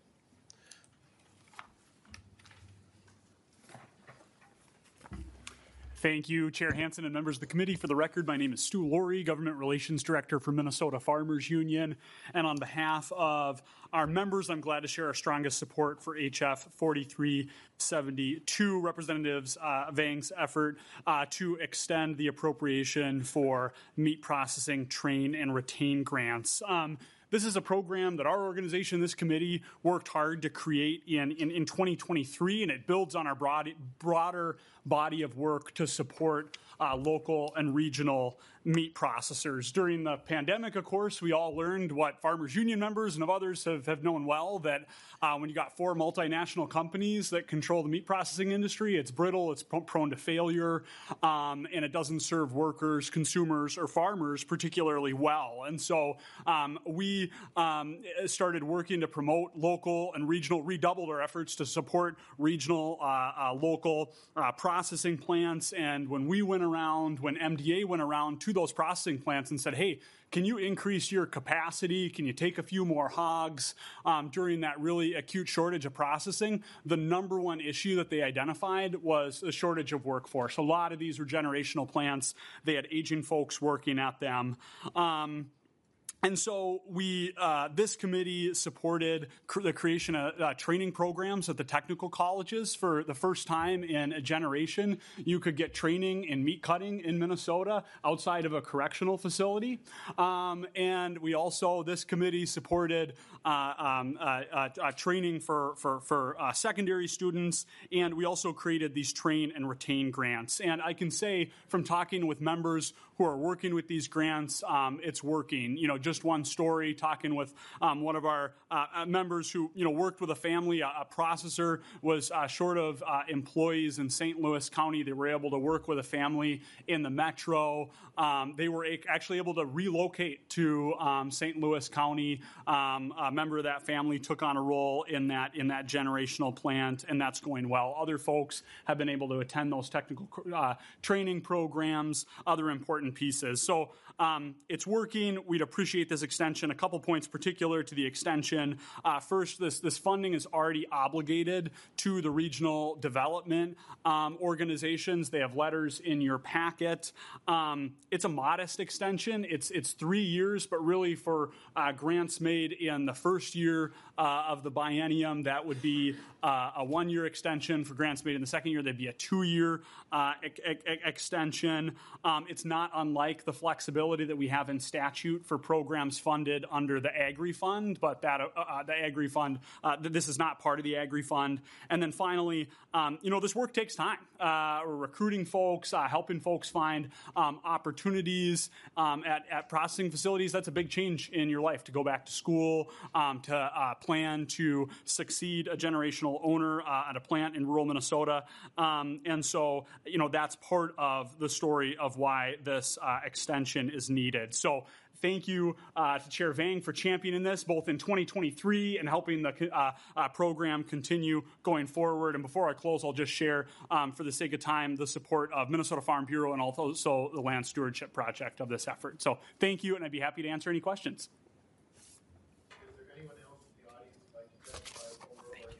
Thank you, Chair Hansen and members of the committee. For the record, my name is Stu Laurie, Government Relations Director for Minnesota Farmers Union. And on behalf of our members, I'm glad to share our strongest support for H F forty-three seventy-two, Representatives uh, Vang's effort uh, to extend the appropriation for meat processing, train, and retain grants. Um, This is a program that our organization, this committee, worked hard to create in, in, in twenty twenty-three, and it builds on our broad, broader body of work to support uh, local and regional meat processors. During the pandemic, of course, we all learned what Farmers Union members and of others have, have known well, that uh, when you got four multinational companies that control the meat processing industry, it's brittle, it's prone to failure, um, and it doesn't serve workers, consumers, or farmers particularly well. And so um, we um, started working to promote local and regional, redoubled our efforts to support regional, uh, uh, local uh, processing plants. And when we went around, when M D A went around to those processing plants and said, hey, can you increase your capacity? Can you take a few more hogs um, during that really acute shortage of processing? The number one issue that they identified was a shortage of workforce. A lot of these were generational plants. They had aging folks working at them. Um, And so we, uh, this committee supported cr- the creation of uh, training programs at the technical colleges. For the first time in a generation, you could get training in meat cutting in Minnesota outside of a correctional facility. Um, and we also, this committee supported uh, um, uh, uh, uh, training for, for, for uh, secondary students. And we also created these train and retain grants. And I can say from talking with members who are working with these grants, um, it's working. You know, just one story, talking with um, one of our uh, members who, you know, worked with a family, a, a processor, was uh, short of uh, employees in Saint Louis County. They were able to work with a family in the metro. Um, they were a- actually able to relocate to um, Saint Louis County. Um, a member of that family took on a role in that in that generational plant, and that's going well. Other folks have been able to attend those technical uh, training programs, other important pieces. So um, it's working. We'd appreciate this extension. A couple points particular to the extension. Uh, first, this, this funding is already obligated to the regional development um, organizations. They have letters in your packet. Um, it's a modest extension. It's, it's three years, but really for uh, grants made in the first year uh, of the biennium, that would be uh, a one-year extension. For grants made in the second year, that'd be a two-year uh, e- e- extension. Um, it's not unlike the flexibility that we have in statute for programs funded under the Agri Fund, but that uh, uh, the Agri Fund, uh, this is not part of the Agri Fund. And then finally, um, you know, this work takes time. Uh, we're recruiting folks, uh, helping folks find um, opportunities um, at, at processing facilities. That's a big change in your life, to go back to school, um, to uh, plan to succeed a generational owner uh, at a plant in rural Minnesota. Um, and so, you know, that's part of the story of why this uh, extension is needed. So thank you uh, to Chair Vang for championing this, both in twenty twenty-three and helping the uh, uh, program continue going forward. And before I close, I'll just share, um, for the sake of time, the support of Minnesota Farm Bureau and also the Land Stewardship Project of this effort. So thank you, and I'd be happy to answer any questions. Is there anyone else in the audience who'd like to testify for or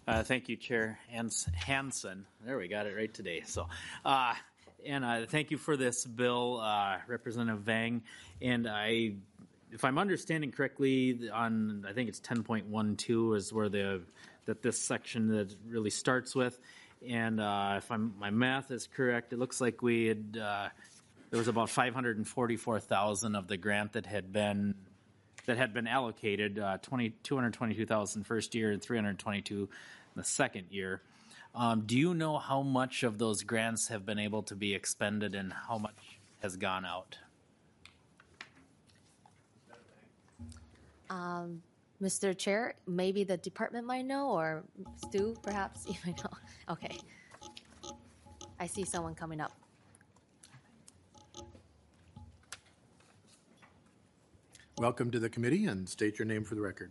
Uh, thank you, Chair Hans- Hansen. There, we got it right today. So, uh, and uh, thank you for this bill, uh, Representative Vang. And I, if I'm understanding correctly, on I think it's ten point one two is where the that this section that really starts with. And uh, if I'm, my math is correct, it looks like we had uh, there was about five hundred forty-four thousand of the grant that had been that had been allocated, uh, two hundred twenty-two thousand first year and three hundred twenty-two the second year. Um, do you know how much of those grants have been able to be expended and how much has gone out? Um, Mister Chair, maybe the department might know, or Stu, perhaps you might know. Okay. I see someone coming up. Welcome to the committee, and state your name for the record.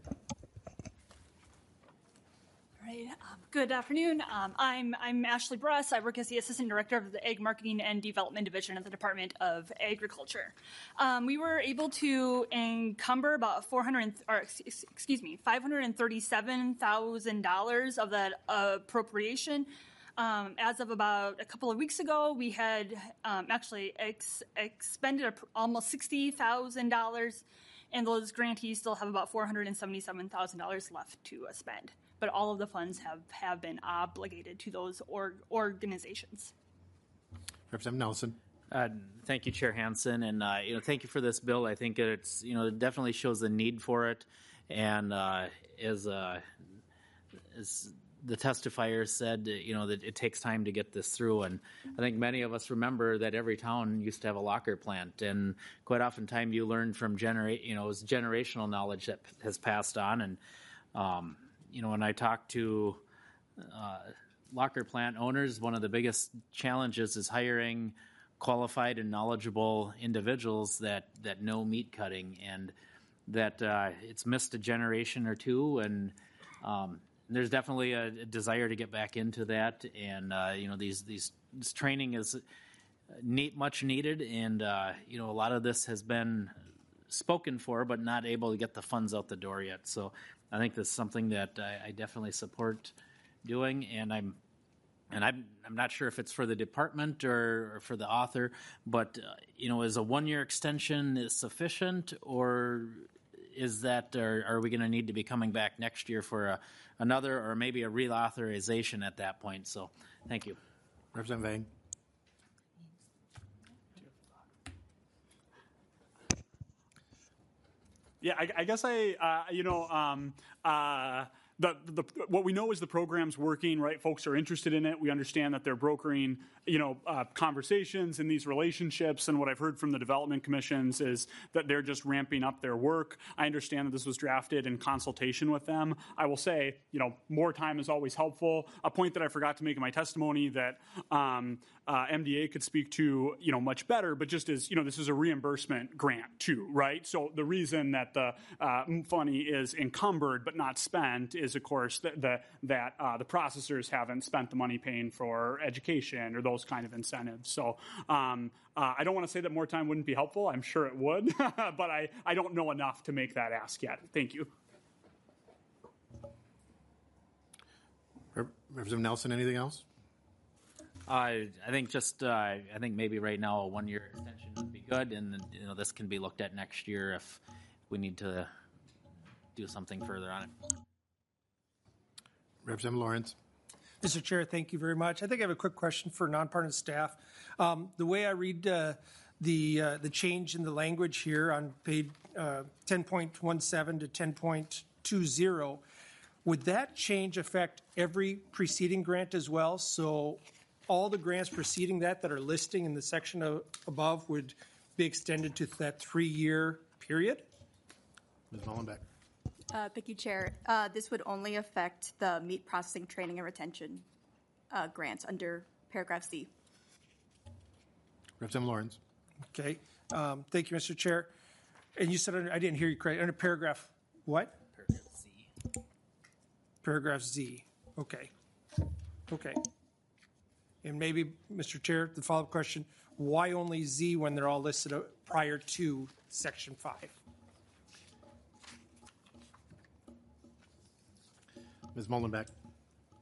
All right. Um, good afternoon. Um, I'm I'm Ashley Bruss. I work as the Assistant Director of the Ag Marketing and Development Division at the Department of Agriculture. Um, we were able to encumber about four hundred, or excuse me, five hundred thirty-seven thousand dollars of that uh, appropriation. Um, as of about a couple of weeks ago, we had um, actually ex- expended a, almost sixty thousand dollars, and those grantees still have about four hundred seventy-seven thousand dollars left to uh, spend. But all of the funds have, have been obligated to those org- organizations. Representative Nelson. Uh, thank you, Chair Hansen, and uh, you know, thank you for this bill. I think it's you know it definitely shows the need for it, and uh, as uh, as the testifier said, you know that it takes time to get this through, and I think many of us remember that every town used to have a locker plant, and quite often time you learn from generate you know it was generational knowledge that has passed on, and um, you know when I talk to uh, locker plant owners, one of the biggest challenges is hiring qualified and knowledgeable individuals that that know meat cutting, and that uh, it's missed a generation or two, and um, there's definitely a, a desire to get back into that, and uh, you know these these this training is neat, much needed, and uh, you know a lot of this has been spoken for, but not able to get the funds out the door yet. So I think that's something that I, I definitely support doing, and I'm and I'm I'm not sure if it's for the department or, or for the author, but uh, you know is a one year extension is sufficient, or is that, or are we going to need to be coming back next year for a, another, or maybe a reauthorization at that point? So, thank you. Representative Vang. Yeah, I, I guess I, uh, you know, um, uh, the, the what we know is the program's working, right? Folks are interested in it. We understand that they're brokering, you know, uh, conversations in these relationships. And what I've heard from the development commissions is that they're just ramping up their work. I understand that this was drafted in consultation with them. I will say, you know, more time is always helpful. A point that I forgot to make in my testimony that um, uh, M D A could speak to, you know, much better, but just as, you know, this is a reimbursement grant too, right? So the reason that the uh, money is encumbered but not spent is, of course, the, the, that uh, the processors haven't spent the money paying for education or those kind of incentives. So um, uh, I don't want to say that more time wouldn't be helpful. I'm sure it would, but I, I don't know enough to make that ask yet. Thank you. Representative Nelson, anything else? Uh, I think just uh, I think maybe right now a one year extension would be good, and you know this can be looked at next year if we need to do something further on it. Representative Lawrence. Mister Chair, thank you very much. I think I have a quick question for nonpartisan staff. Um, the way I read uh, the uh, the change in the language here on page uh, ten point one seven to ten point two zero, would that change affect every preceding grant as well? So all the grants preceding that that are listing in the section of, above would be extended to that three-year period? Miz Mullenbeck. Uh, thank you, Chair. Uh, this would only affect the meat processing, training, and retention uh, grants under paragraph C. Representative Lawrence. Okay. Um, thank you, Mister Chair. And you said, under, I didn't hear you correctly, under paragraph what? Paragraph Z. Paragraph Z. Okay. Okay. And maybe, Mister Chair, the follow-up question, why only Z when they're all listed prior to section five? Miz Mullenbeck.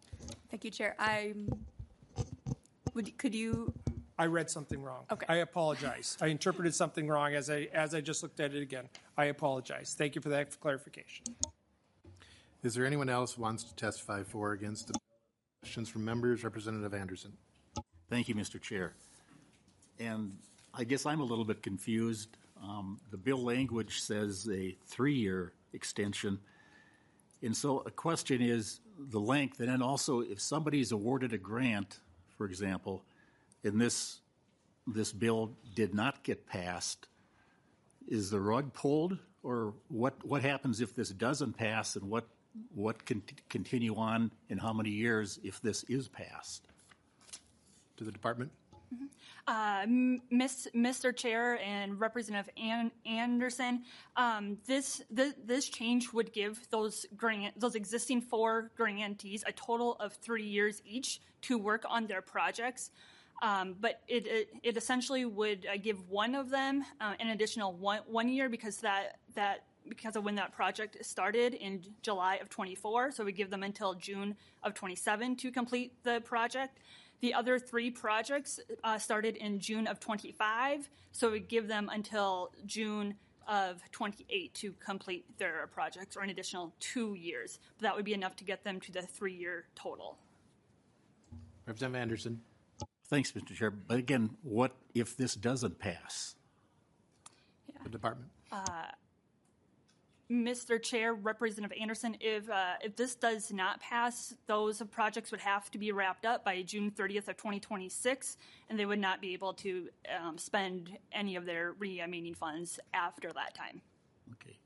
Thank you, Chair. I would. Could you? I read something wrong. Okay. I apologize. I interpreted something wrong as I as I just looked at it again. I apologize. Thank you for that clarification. Is there anyone else who wants to testify for or against the questions from members? Representative Anderson. Thank you, Mister Chair. And I guess I'm a little bit confused. Um, the bill language says a three-year extension. And so a question is the length, and then also if somebody's awarded a grant, for example, and this this bill did not get passed, is the rug pulled, or what what happens if this doesn't pass, and what what can continue on in how many years if this is passed? To the department. Uh, Miss, Mister Chair and Representative An- Anderson, um, this, this this change would give those grant those existing four grantees a total of three years each to work on their projects. Um, but it, it it essentially would uh, give one of them uh, an additional one one year because that that because of when that project started in July of twenty-four. So we give them until June of twenty-seven to complete the project. The other three projects uh, started in June of twenty-five, so we give them until June of twenty-eight to complete their projects, or an additional two years. But that would be enough to get them to the three-year total. Representative Anderson. Thanks, Mister Chair. But again, what if this doesn't pass? Yeah. The department. Uh, Mister Chair, Representative Anderson, if uh, if this does not pass, those projects would have to be wrapped up by June thirtieth of twenty twenty-six, and they would not be able to um, spend any of their remaining funds after that time. Okay.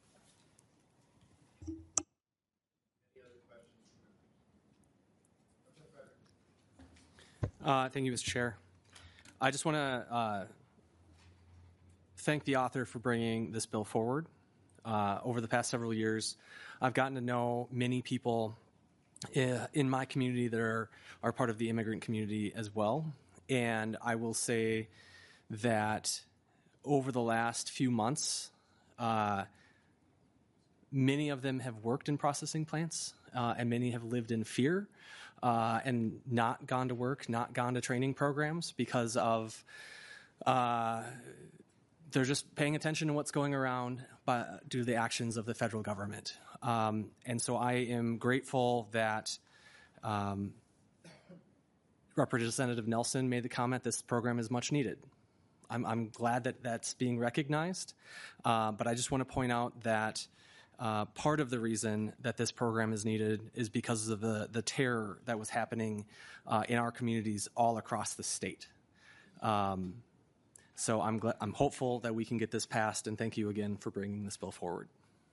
Uh, thank you, Mister Chair. I just want to uh, thank the author for bringing this bill forward. Uh, over the past several years, I've gotten to know many people uh, in my community that are, are part of the immigrant community as well. And I will say that over the last few months, uh, many of them have worked in processing plants, uh, and many have lived in fear uh, and not gone to work, not gone to training programs because of uh, they're just paying attention to what's going around by, due to the actions of the federal government. Um, and so I am grateful that um, Representative Nelson made the comment this program is much needed. I'm, I'm glad that that's being recognized, uh, but I just want to point out that uh, part of the reason that this program is needed is because of the, the terror that was happening uh, in our communities all across the state. Um, So I'm glad, I'm hopeful that we can get this passed, and thank you again for bringing this bill forward.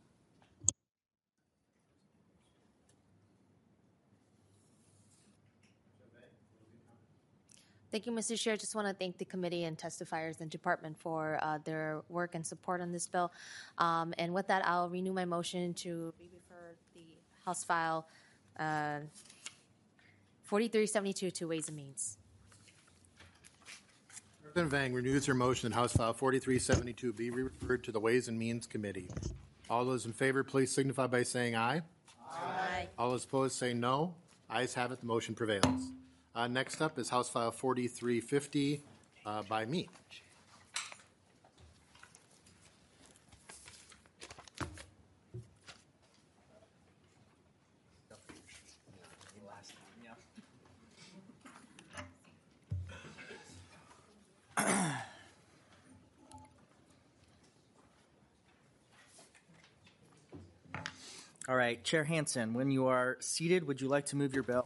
Thank you, Mister Chair. Just want to thank the committee and testifiers and department for uh, their work and support on this bill. Um, and with that, I'll renew my motion to refer the House file uh, forty-three seventy-two to Ways and Means. Representative Vang renews her motion that House File forty-three seventy-two be referred to the Ways and Means Committee. All those in favor, please signify by saying aye. Aye. All those opposed say no. Ayes have it. The motion prevails. Uh, next up is House File forty-three fifty uh, by me. All right, Chair Hansen, when you are seated, would you like to move your bill?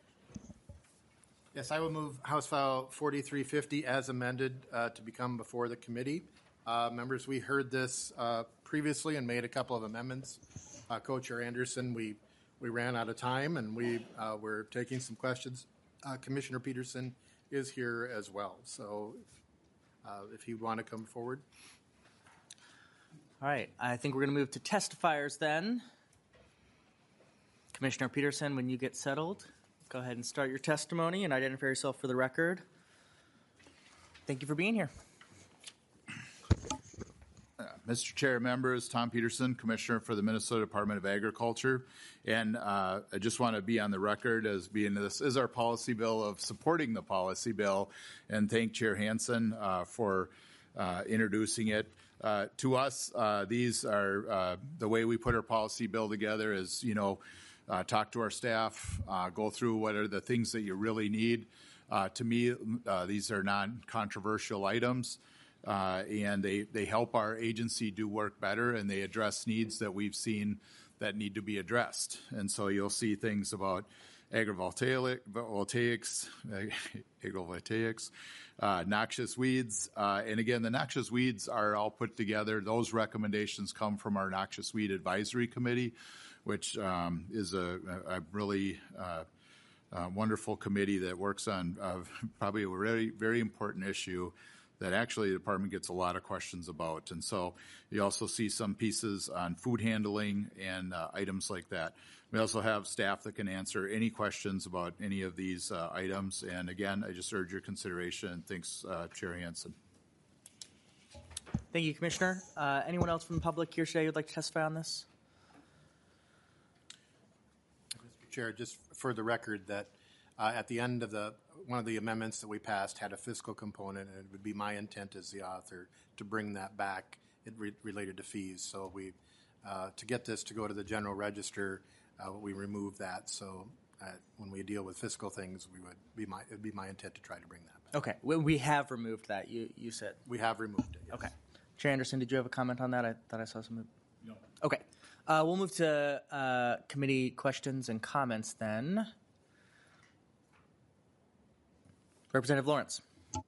Yes, I will move House File forty-three fifty as amended uh, to become before the committee. Uh, members, we heard this uh, previously and made a couple of amendments. Uh, Co-Chair Anderson, we, we ran out of time and we uh, were taking some questions. Uh, Commissioner Peterson is here as well, so uh, if he'd want to come forward. All right, I think we're going to move to testifiers then. Commissioner Peterson, when you get settled, go ahead and start your testimony and identify yourself for the record. Thank you for being here. Uh, Mister Chair, members, Tom Peterson, Commissioner for the Minnesota Department of Agriculture. And uh, I just want to be on the record as being this is our policy bill of supporting the policy bill, and thank Chair Hansen uh, for uh, introducing it. Uh, to us, uh, these are uh, the way we put our policy bill together is, you know, uh, talk to our staff, uh, go through what are the things that you really need. Uh, to me, uh, these are non-controversial items. Uh, and they, they help our agency do work better, and they address needs that we've seen that need to be addressed. And so you'll see things about agrivoltaics, agrivoltaics, uh, noxious weeds. Uh, and again, the noxious weeds are all put together. Those recommendations come from our Noxious Weed Advisory Committee, which um, is a, a really uh, uh, wonderful committee that works on uh, probably a very, very important issue that actually the department gets a lot of questions about. And so you also see some pieces on food handling and uh, items like that. We also have staff that can answer any questions about any of these uh, items. And again, I just urge your consideration, and thanks, uh, Chair Hansen. Thank you, Commissioner. Uh, anyone else from the public here today who'd like to testify on this? Mister Chair, just for the record that uh, at the end of the one of the amendments that we passed had a fiscal component, and it would be my intent as the author to bring that back. It re- related to fees. So we, uh, to get this to go to the general register, uh, we removed that. So uh, when we deal with fiscal things, we would be my it would be my intent to try to bring that back. Okay, we, we have removed that. You you said we have removed it. Yes. Okay, Chair Anderson, did you have a comment on that? I thought I saw some. No. Okay, uh, we'll move to uh, committee questions and comments then. Representative Lawrence.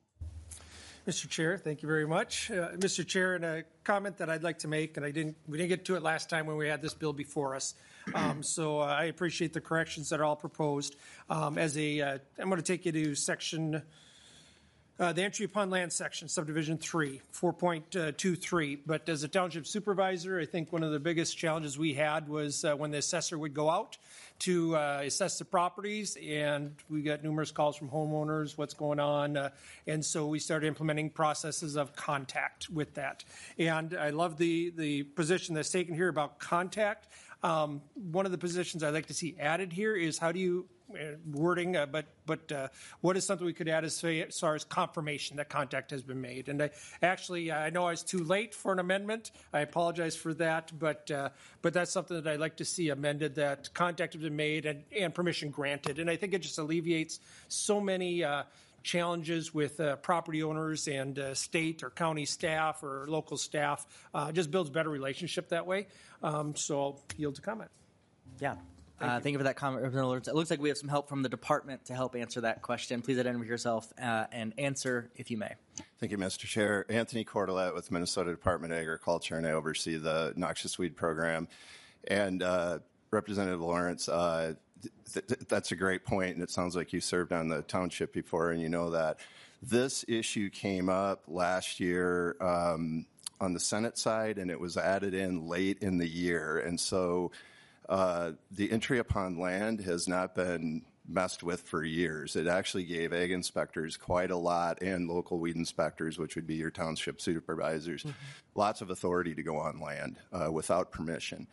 Mister Chair, thank you very much. Uh, Mister Chair, and a comment that I'd like to make, and I didn't, we didn't get to it last time when we had this bill before us. Um, so uh, I appreciate the corrections that are all proposed. Um, as a, uh, I'm going to take you to section, uh, the entry upon land section, subdivision three, four point two three. But as a township supervisor, I think one of the biggest challenges we had was uh, when the assessor would go out to uh, assess the properties, and we got numerous calls from homeowners, what's going on, uh, and so we started implementing processes of contact with that. And I love the, the position that's taken here about contact. Um, one of the positions I'd like to see added here is how do you, uh, wording, uh, but but uh, what is something we could add as, as far as confirmation that contact has been made? And I actually, I know I was too late for an amendment. I apologize for that, but uh, but that's something that I'd like to see amended, that contact has been made and, and permission granted. And I think it just alleviates so many uh, challenges with uh, property owners and uh, state or county staff or local staff. Uh, just builds a better relationship that way. Um, so I'll yield to comment. Yeah. Thank, uh, you. Thank you for that comment, Representative Lawrence. It looks like we have some help from the department to help answer that question. Please identify yourself uh, and answer if you may. Thank you, Mister Chair. Anthony Cordelet with Minnesota Department of Agriculture, and I oversee the noxious weed program. And uh, Representative Lawrence, uh, th- th- that's a great point, and it sounds like you served on the township before, and you know that. This issue came up last year um, on the Senate side, and it was added in late in the year. And so uh, the entry upon land has not been messed with for years. It actually gave ag inspectors quite a lot, and local weed inspectors, which would be your township supervisors, mm-hmm. lots of authority to go on land uh, without permission.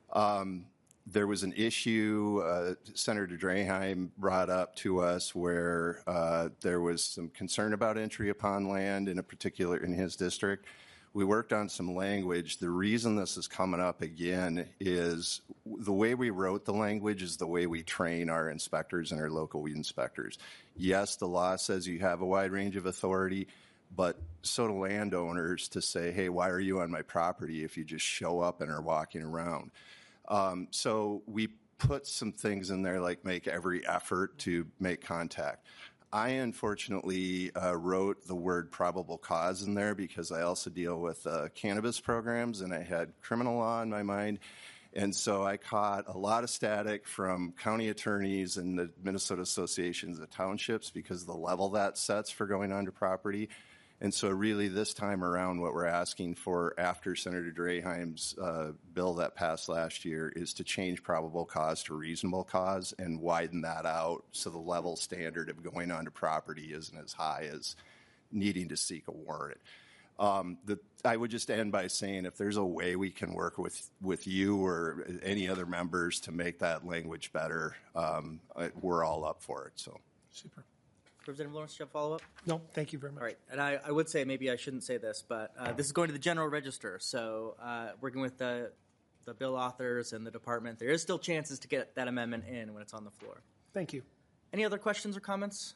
Um, there was an issue uh, Senator Draheim brought up to us where uh, there was some concern about entry upon land in a particular in his district. We worked on some language. The reason this is coming up again is the way we wrote the language is the way we train our inspectors and our local weed inspectors. Yes, the law says you have a wide range of authority, but so do landowners to say, hey, why are you on my property if you just show up and are walking around? Um, so we put some things in there like make every effort to make contact. I unfortunately uh, wrote the word probable cause in there because I also deal with uh, cannabis programs, and I had criminal law in my mind. And so I caught a lot of static from county attorneys and the Minnesota Associations of Townships because of the level that sets for going onto property. And so really this time around what we're asking for after Senator Draheim's uh, bill that passed last year is to change probable cause to reasonable cause and widen that out so the level standard of going onto property isn't as high as needing to seek a warrant. Um, the, I would just end by saying if there's a way we can work with, with you or any other members to make that language better, um, I, we're all up for it. So, super. Representative Lawrence, do you have a follow-up? No, thank you very much. All right, and I, I would say, maybe I shouldn't say this, but uh, this is going to the General Register, so uh, working with the, the bill authors and the department, there is still chances to get that amendment in when it's on the floor. Thank you. Any other questions or comments?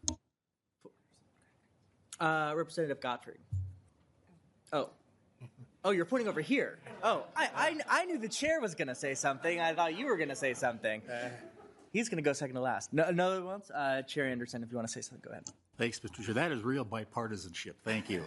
Uh, Representative Gottfried. Oh. Oh, you're pointing over here. Oh, I, I, I knew the chair was going to say something. I thought you were going to say something. He's going to go second to last. No, another one? Uh, Chair Anderson, if you want to say something, go ahead. Thanks, Mister Chair. That is real bipartisanship. Thank you.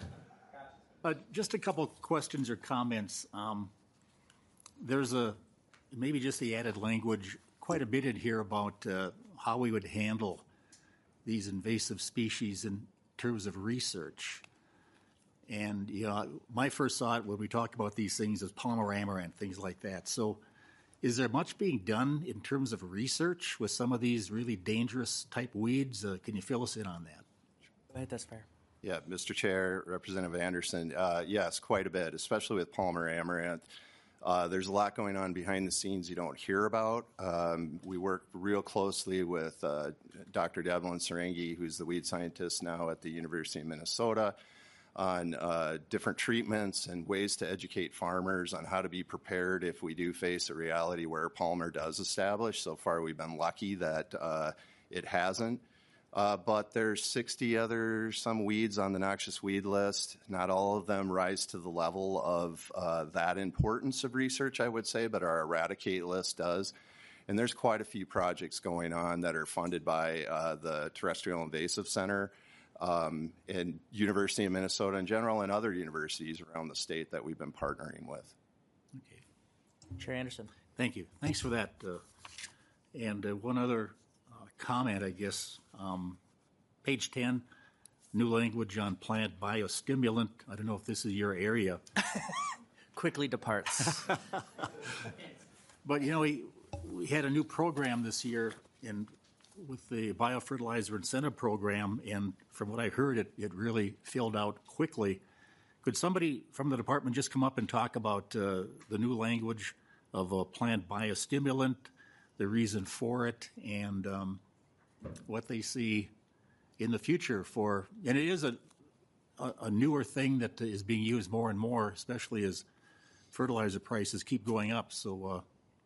Uh, just a couple questions or comments. Um, there's a maybe just the added language quite a bit in here about uh, how we would handle these invasive species in terms of research. And, you know, my first thought when we talk about these things is Palmer amaranth, things like that. So is there much being done in terms of research with some of these really dangerous type weeds? Uh, can you fill us in on that? Go ahead, that's fair. Yeah, Mister Chair, Representative Anderson, uh, yes, quite a bit, especially with Palmer amaranth. Uh, there's a lot going on behind the scenes you don't hear about. Um, we work real closely with uh, Doctor Devlin Serengi, who's the weed scientist now at the University of Minnesota, on uh, different treatments and ways to educate farmers on how to be prepared if we do face a reality where Palmer does establish. So far, we've been lucky that uh, it hasn't. Uh, but there's sixty other some weeds on the noxious weed list. Not all of them rise to the level of uh, that importance of research, I would say, but our eradicate list does. And there's quite a few projects going on that are funded by uh, the Terrestrial Invasive Center um, and University of Minnesota in general and other universities around the state that we've been partnering with. Okay. Chair Anderson. Thank you. Thanks for that. Uh, and uh, one other uh, comment, I guess. Um, page ten, new language on plant biostimulant. I don't know if this is your area. Quickly departs. But, you know, we, we had a new program this year in, with the biofertilizer incentive program, and from what I heard, it, it really filled out quickly. Could somebody from the department just come up and talk about uh, the new language of a plant biostimulant, the reason for it, and um, what they see in the future for, and it is a, a, a newer thing that is being used more and more, especially as fertilizer prices keep going up. So uh,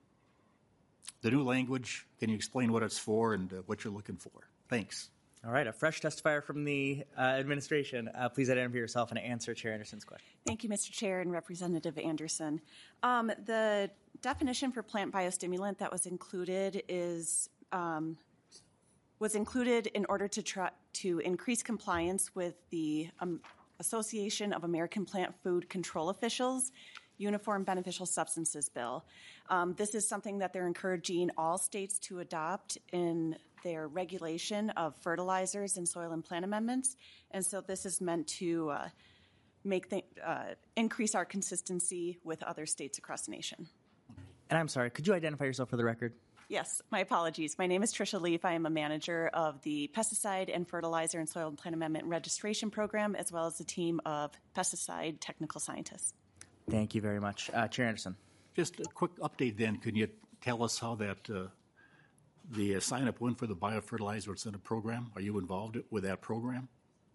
the new language, can you explain what it's for and uh, what you're looking for? Thanks. All right, a fresh testifier from the uh, administration. Uh, please identify yourself and answer Chair Anderson's question. Thank you, Mister Chair and Representative Anderson. Um, the definition for plant biostimulant that was included is um, was included in order to try to increase compliance with the um, Association of American Plant Food Control Officials Uniform Beneficial Substances Bill. Um, this is something that they're encouraging all states to adopt in their regulation of fertilizers and soil and plant amendments. And so this is meant to uh, make the, uh, increase our consistency with other states across the nation. And I'm sorry, could you identify yourself for the record? Yes, my apologies. My name is Tricia Leaf. I am a manager of the Pesticide and Fertilizer and Soil and Plant Amendment Registration Program, as well as the team of pesticide technical scientists. Thank you very much. Uh, Chair Anderson. Just a quick update then. Can you tell us how that uh, the uh, sign-up went for the biofertilizer incentive program? Are you involved with that program?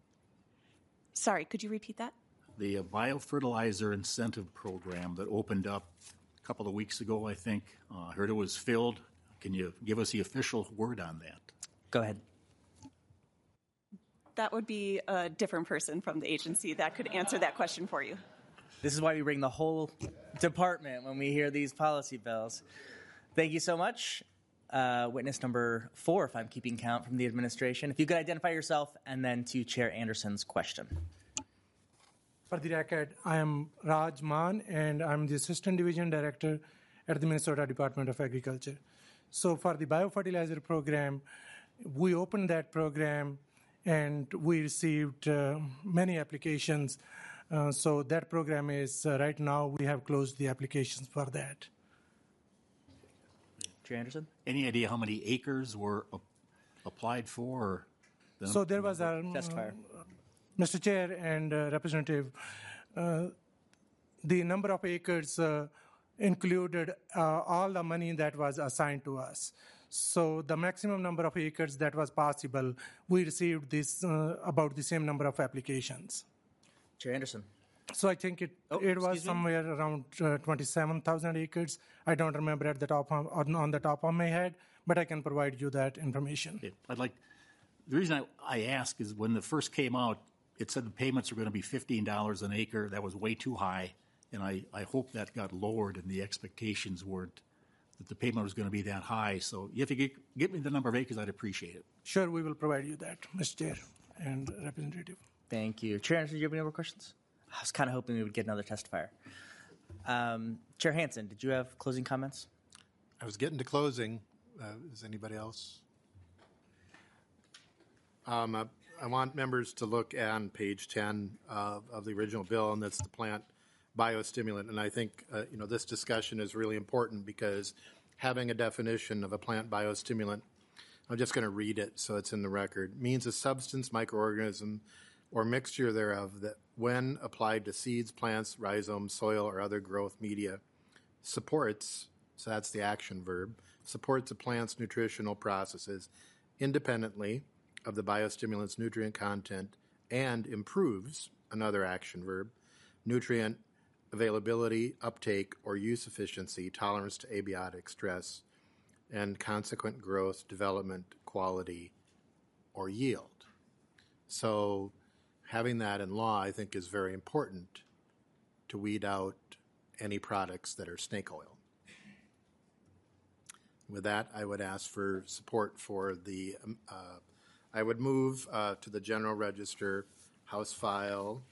Sorry, could you repeat that? The uh, biofertilizer incentive program that opened up a couple of weeks ago, I think. Uh, I heard it was filled. Can you give us the official word on that? Go ahead. That would be a different person from the agency that could answer that question for you. This is why we bring the whole department when we hear these policy bills. Thank you so much. Uh, witness number four, if I'm keeping count from the administration. If you could identify yourself and then to Chair Anderson's question. For the record, I am Raj Maan, and I'm the Assistant Division Director at the Minnesota Department of Agriculture. So for the biofertilizer program, we opened that program and we received uh, many applications. Uh, so that program is, uh, right now, we have closed the applications for that. Chair Anderson? Any idea how many acres were uh, applied for? Or the so there was a... Testifier. Mister Chair and uh, Representative, uh, the number of acres uh, included uh, all the money that was assigned to us. So the maximum number of acres that was possible, we received this uh, about the same number of applications. Chair Anderson. So I think it Oh, it was excuse me? somewhere around uh, twenty-seven thousand acres. I don't remember at the top of, on, on the top of my head, but I can provide you that information. I'd like, the reason I, I ask is when the first came out, it said the payments were going to be fifteen dollars an acre. That was way too high, and I, I hope that got lowered and the expectations weren't that the payment was going to be that high. So if you get, get me the number of acres, I'd appreciate it. Sure, we will provide you that, Mister Chair and Representative. Thank you. Chair Anderson, do you have any more questions? I was kind of hoping we would get another testifier. Um, Chair Hansen, did you have closing comments? I was getting to closing. Uh, is anybody else? Um, uh, I want members to look on page ten uh, of the original bill, and that's the plant biostimulant. And I think uh, you know this discussion is really important because having a definition of a plant biostimulant, I'm just going to read it so it's in the record, means a substance, microorganism, or mixture thereof that, when applied to seeds, plants, rhizomes, soil, or other growth media, supports, so that's the action verb, supports a plant's nutritional processes independently of the biostimulant's nutrient content and improves, another action verb, nutrient availability, uptake, or use efficiency, tolerance to abiotic stress, and consequent growth, development, quality, or yield. So having that in law, I think, is very important to weed out any products that are snake oil. With that, I would ask for support for the, um, uh, I would move uh, to the General Register, House File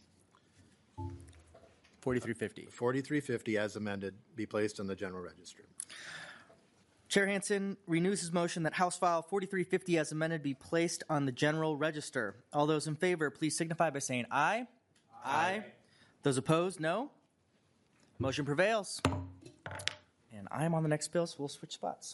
forty-three fifty. forty-three fifty as amended, be placed on the General Register. Chair Hansen renews his motion that House File forty-three fifty as amended be placed on the General Register. All those in favor, please signify by saying aye. Aye. Aye. Those opposed, no. Motion prevails. And I'm on the next bill, so we'll switch spots.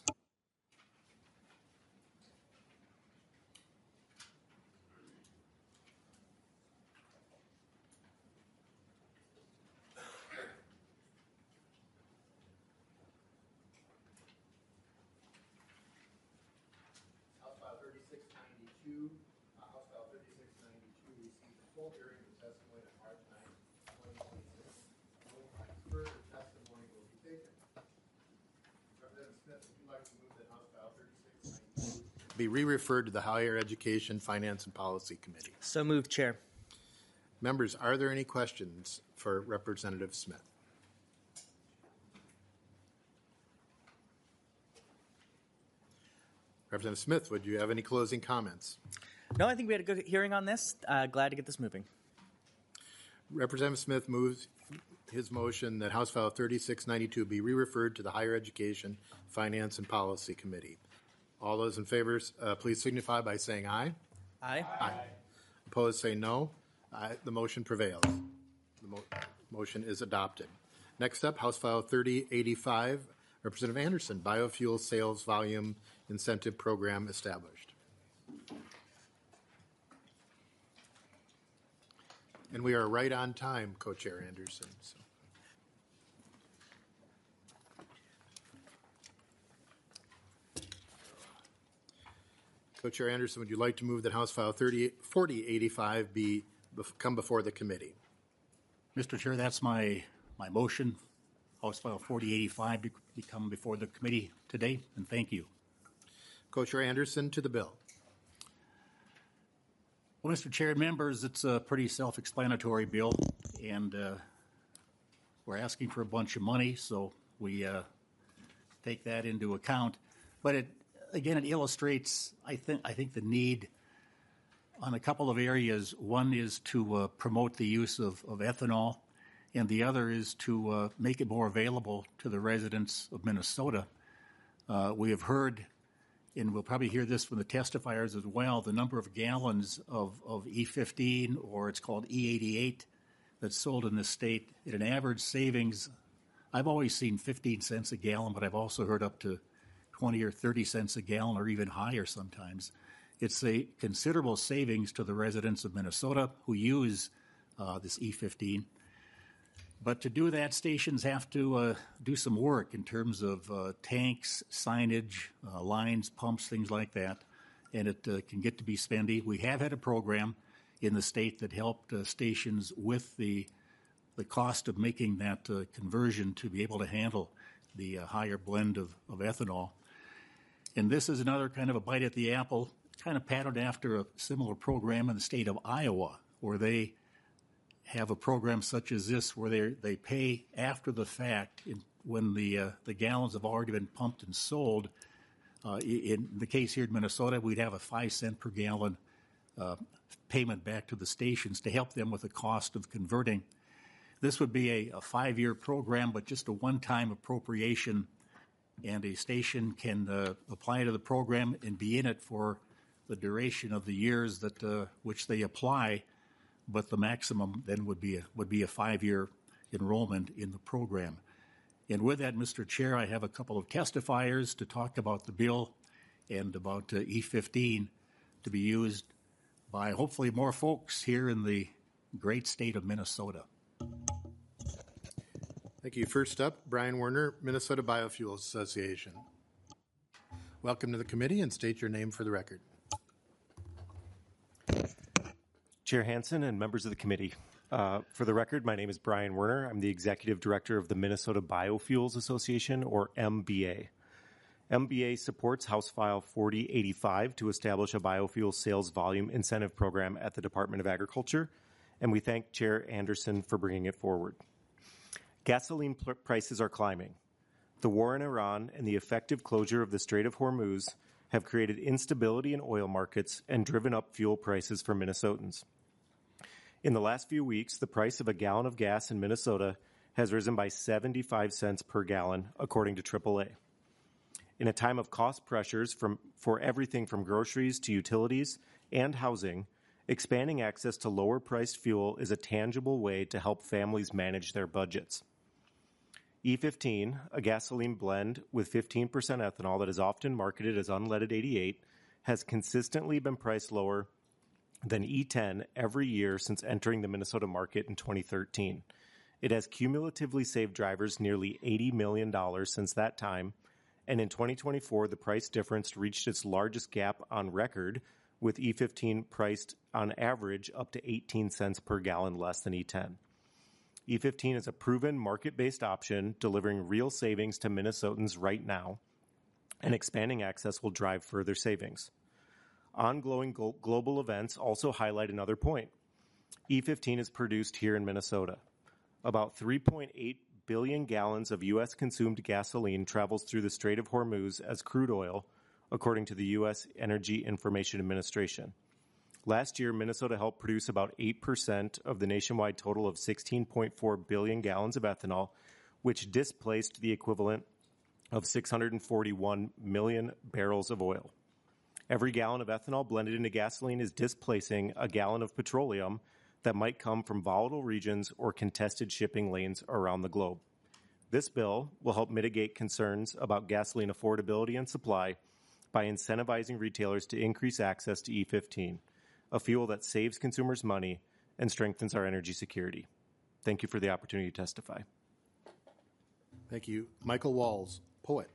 House File thirty-six ninety-two, uh, House File thirty-six ninety-two received a full hearing of testimony on March ninth, twenty twenty-six. No further testimony will be taken. Representative Smith, would you like to move that House File thirty-six ninety-two be re-referred to the Higher Education, Finance, and Policy Committee? So moved, Chair. Members, are there any questions for Representative Smith? Representative Smith, would you have any closing comments? No, I think we had a good hearing on this. Uh, glad to get this moving. Representative Smith moves his motion that House File thirty-six ninety-two be re-referred to the Higher Education, Finance, and Policy Committee. All those in favor, uh, please signify by saying aye. Aye. Aye. Opposed, say no. Aye. The motion prevails. The mo- motion is adopted. Next up, House File thirty eighty-five, Representative Anderson, Biofuel Sales Volume Incentive Program established. And we are right on time, Co-Chair Anderson. So. Co-Chair Anderson, would you like to move that House File forty eighty-five be come before the committee? Mister Chair, that's my, my motion. House File forty eighty-five be, be come before the committee today, and thank you. Co-Chair Anderson to the bill. Well, Mister Chair, members, it's a pretty self-explanatory bill, and uh, we're asking for a bunch of money, so we uh, take that into account. But it, again, it illustrates, I think, I think the need on a couple of areas. One is to uh, promote the use of, of ethanol, and the other is to uh, make it more available to the residents of Minnesota. Uh, we have heard, and we'll probably hear this from the testifiers as well, the number of gallons of, of E fifteen, or it's called E eighty-eight, that's sold in this state at an average savings. I've always seen fifteen cents a gallon, but I've also heard up to twenty or thirty cents a gallon, or even higher sometimes. It's a considerable savings to the residents of Minnesota who use uh, this E fifteen. But to do that, stations have to uh, do some work in terms of uh, tanks, signage, uh, lines, pumps, things like that, and it uh, can get to be spendy. We have had a program in the state that helped uh, stations with the the cost of making that uh, conversion to be able to handle the uh, higher blend of, of ethanol. And this is another kind of a bite at the apple, kind of patterned after a similar program in the state of Iowa, where they have a program such as this where they they pay after the fact in, when the uh, the gallons have already been pumped and sold. Uh, in the case here in Minnesota, we'd have a five cent per gallon uh, payment back to the stations to help them with the cost of converting. This would be a, a five-year program, but just a one-time appropriation, and a station can uh, apply to the program and be in it for the duration of the years that uh, which they apply. But the maximum then would be a, would be a five-year enrollment in the program. And with that, Mister Chair, I have a couple of testifiers to talk about the bill and about uh, E fifteen to be used by hopefully more folks here in the great state of Minnesota. Thank you. First up, Brian Werner, Minnesota Biofuels Association. Welcome to the committee, and state your name for the record. Chair Hansen and members of the committee. Uh, for the record, my name is Brian Werner. I'm the Executive Director of the Minnesota Biofuels Association, or M B A. M B A supports House File forty eighty-five to establish a biofuel sales volume incentive program at the Department of Agriculture, and we thank Chair Anderson for bringing it forward. Gasoline pl- prices are climbing. The war in Iran and the effective closure of the Strait of Hormuz have created instability in oil markets and driven up fuel prices for Minnesotans. In the last few weeks, the price of a gallon of gas in Minnesota has risen by seventy-five cents per gallon, according to triple A. In a time of cost pressures from, for everything from groceries to utilities and housing, expanding access to lower-priced fuel is a tangible way to help families manage their budgets. E fifteen, a gasoline blend with fifteen percent ethanol that is often marketed as unleaded eighty-eight, has consistently been priced lower than E ten every year since entering the Minnesota market in twenty thirteen. It has cumulatively saved drivers nearly eighty million dollars since that time, and in twenty twenty-four, the price difference reached its largest gap on record, with E fifteen priced on average up to eighteen cents per gallon less than E ten. E fifteen is a proven market-based option, delivering real savings to Minnesotans right now, and expanding access will drive further savings. Ongoing glo- global events also highlight another point. E fifteen is produced here in Minnesota. About three point eight billion gallons of U S consumed gasoline travels through the Strait of Hormuz as crude oil, according to the U S Energy Information Administration. Last year, Minnesota helped produce about eight percent of the nationwide total of sixteen point four billion gallons of ethanol, which displaced the equivalent of six hundred forty-one million barrels of oil. Every gallon of ethanol blended into gasoline is displacing a gallon of petroleum that might come from volatile regions or contested shipping lanes around the globe. This bill will help mitigate concerns about gasoline affordability and supply by incentivizing retailers to increase access to E fifteen, a fuel that saves consumers money and strengthens our energy security. Thank you for the opportunity to testify. Thank you. Michael Walls, poet.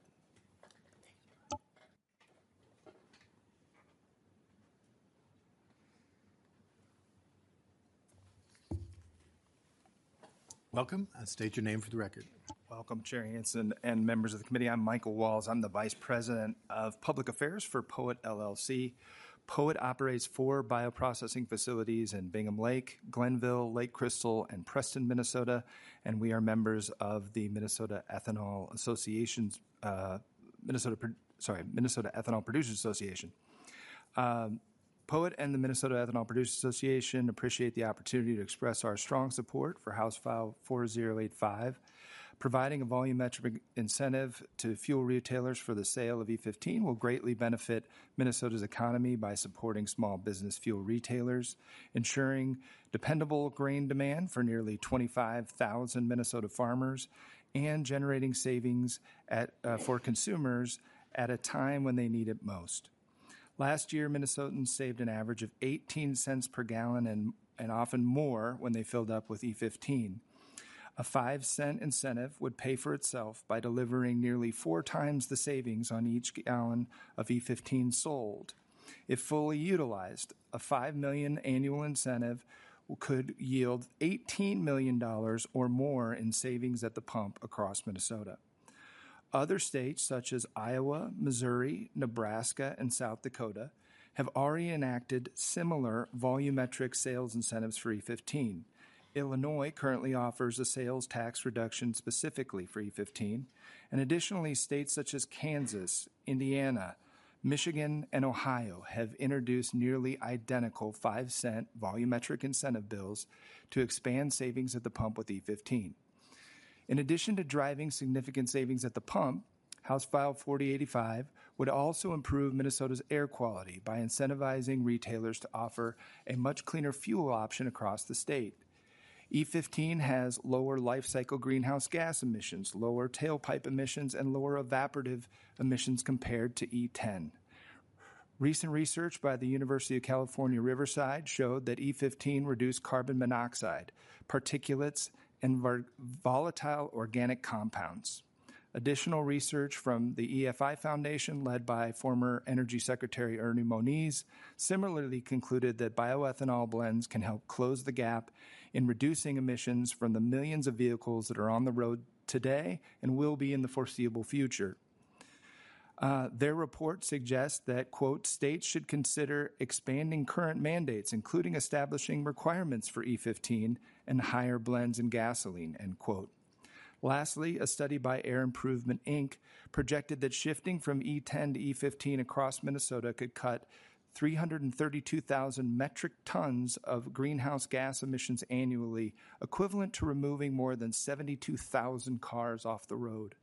Welcome. Uh, state your name for the record. Welcome, Chair Hansen and members of the committee. I'm Michael Walls. I'm the Vice President of Public Affairs for POET L L C. POET operates four bioprocessing facilities in Bingham Lake, Glenville, Lake Crystal, and Preston, Minnesota, and we are members of the Minnesota Ethanol Association's uh, Minnesota, sorry, Minnesota Ethanol Producers Association. Um, POET and the Minnesota Ethanol Producers Association appreciate the opportunity to express our strong support for House File forty eighty-five, providing a volumetric incentive to fuel retailers for the sale of E fifteen will greatly benefit Minnesota's economy by supporting small business fuel retailers, ensuring dependable grain demand for nearly twenty-five thousand Minnesota farmers, and generating savings at, uh, for consumers at a time when they need it most. Last year, Minnesotans saved an average of eighteen cents per gallon and, and often more when they filled up with E fifteen. A five cent incentive would pay for itself by delivering nearly four times the savings on each gallon of E fifteen sold. If fully utilized, a five million dollars annual incentive could yield eighteen million dollars or more in savings at the pump across Minnesota. Other states such as Iowa, Missouri, Nebraska, and South Dakota have already enacted similar volumetric sales incentives for E fifteen. Illinois currently offers a sales tax reduction specifically for E fifteen, and additionally, states such as Kansas, Indiana, Michigan, and Ohio have introduced nearly identical five cent volumetric incentive bills to expand savings at the pump with E fifteen. In addition to driving significant savings at the pump, House File forty eighty-five would also improve Minnesota's air quality by incentivizing retailers to offer a much cleaner fuel option across the state. E fifteen has lower life cycle greenhouse gas emissions, lower tailpipe emissions, and lower evaporative emissions compared to E ten. Recent research by the University of California, Riverside showed that E fifteen reduced carbon monoxide, particulates, and volatile organic compounds. Additional research from the E F I Foundation, led by former Energy Secretary Ernie Moniz, similarly concluded that bioethanol blends can help close the gap in reducing emissions from the millions of vehicles that are on the road today and will be in the foreseeable future. Uh, their report suggests that, quote, states should consider expanding current mandates, including establishing requirements for E fifteen and higher blends in gasoline, end quote. Lastly, a study by Air Improvement, Incorporated projected that shifting from E ten to E fifteen across Minnesota could cut three hundred thirty-two thousand metric tons of greenhouse gas emissions annually, equivalent to removing more than seventy-two thousand cars off the road.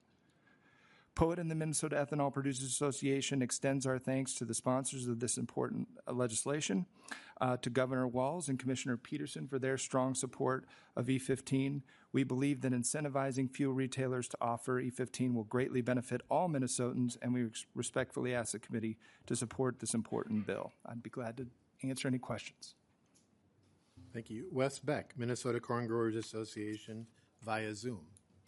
POET and the Minnesota Ethanol Producers Association extends our thanks to the sponsors of this important uh, legislation, uh, to Governor Walz and Commissioner Peterson for their strong support of E fifteen. We believe that incentivizing fuel retailers to offer E fifteen will greatly benefit all Minnesotans, and we respectfully ask the committee to support this important bill. I'd be glad to answer any questions. Thank you. Wes Beck, Minnesota Corn Growers Association, via Zoom.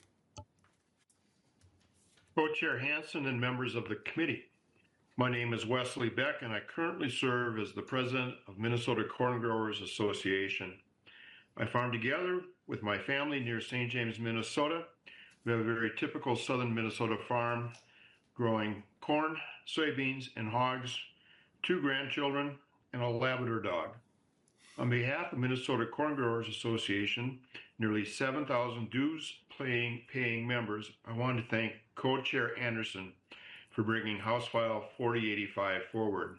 Co-Chair Hansen and members of the committee. My name is Wesley Beck, and I currently serve as the president of Minnesota Corn Growers Association. I farm together with my family near Saint James, Minnesota. We have a very typical southern Minnesota farm growing corn, soybeans, and hogs, two grandchildren, and a Labrador dog. On behalf of Minnesota Corn Growers Association, nearly seven thousand dues paying, paying members, I want to thank Co-Chair Anderson for bringing House File forty eighty-five forward.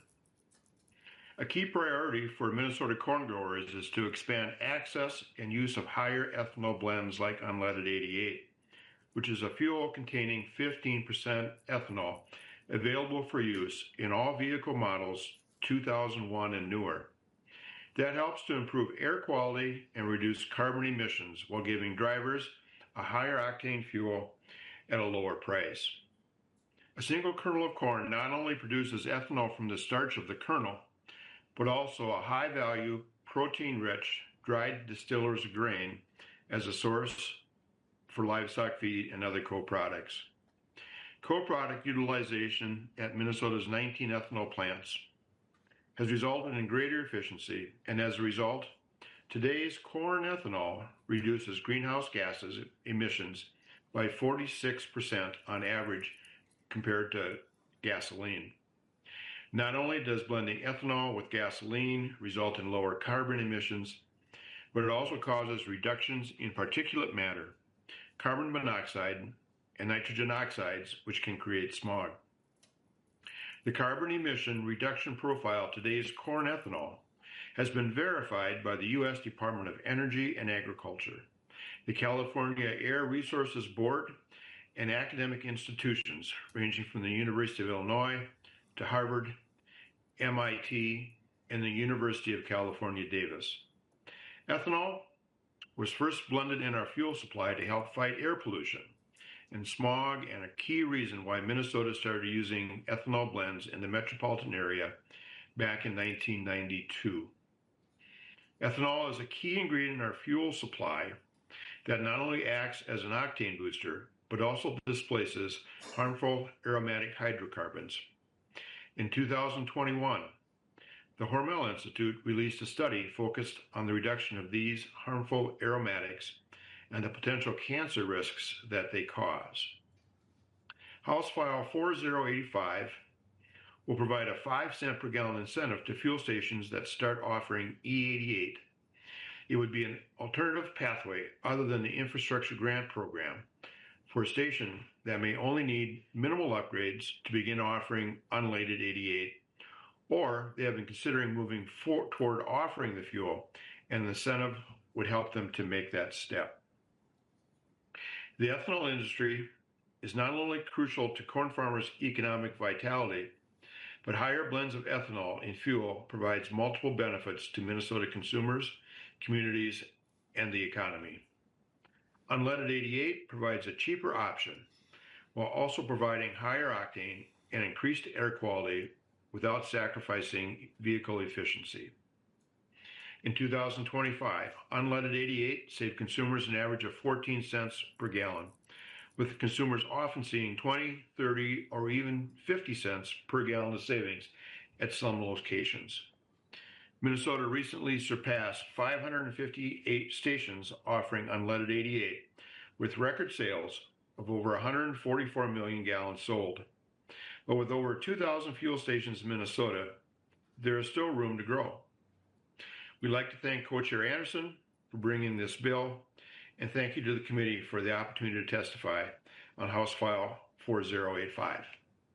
A key priority for Minnesota corn growers is to expand access and use of higher ethanol blends like unleaded eighty-eight, which is a fuel containing fifteen percent ethanol available for use in all vehicle models two thousand one and newer. That helps to improve air quality and reduce carbon emissions while giving drivers a higher octane fuel at a lower price. A single kernel of corn not only produces ethanol from the starch of the kernel, but also a high-value, protein-rich, dried distiller's grain as a source for livestock feed and other co-products. Co-product utilization at Minnesota's nineteen ethanol plants has resulted in greater efficiency, and as a result, today's corn ethanol reduces greenhouse gases emissions by forty-six percent on average compared to gasoline. Not only does blending ethanol with gasoline result in lower carbon emissions, but it also causes reductions in particulate matter, carbon monoxide, and nitrogen oxides, which can create smog. The carbon emission reduction profile of today's corn ethanol has been verified by the U S Department of Energy and Agriculture, the California Air Resources Board, and academic institutions ranging from the University of Illinois to Harvard, M I T, and the University of California, Davis. Ethanol was first blended in our fuel supply to help fight air pollution and smog, and a key reason why Minnesota started using ethanol blends in the metropolitan area back in nineteen ninety-two. Ethanol is a key ingredient in our fuel supply that not only acts as an octane booster, but also displaces harmful aromatic hydrocarbons. In two thousand twenty-one, the Hormel Institute released a study focused on the reduction of these harmful aromatics and the potential cancer risks that they cause. House File four zero eight five will provide a five cent per gallon incentive to fuel stations that start offering E eighty-eight. It would be an alternative pathway other than the infrastructure grant program for a station that may only need minimal upgrades to begin offering unleaded eighty-eight, or they have been considering moving for, toward offering the fuel, and the incentive would help them to make that step. The ethanol industry is not only crucial to corn farmers' economic vitality, but higher blends of ethanol in fuel provides multiple benefits to Minnesota consumers, communities, and the economy. Unleaded eighty-eight provides a cheaper option while also providing higher octane and increased air quality without sacrificing vehicle efficiency. In two thousand twenty-five, unleaded eighty-eight saved consumers an average of fourteen cents per gallon, with consumers often seeing twenty, thirty, or even fifty cents per gallon of savings at some locations. Minnesota recently surpassed five hundred fifty-eight stations offering unleaded eighty-eight, with record sales of over one hundred forty-four million gallons sold. But with over two thousand fuel stations in Minnesota, there is still room to grow. We'd like to thank Co-Chair Anderson for bringing this bill, and thank you to the committee for the opportunity to testify on House File four zero eight five.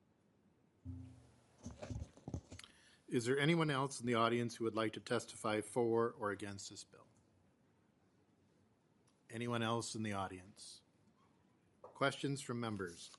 Is there anyone else in the audience who would like to testify for or against this bill? Anyone else in the audience? Questions from members?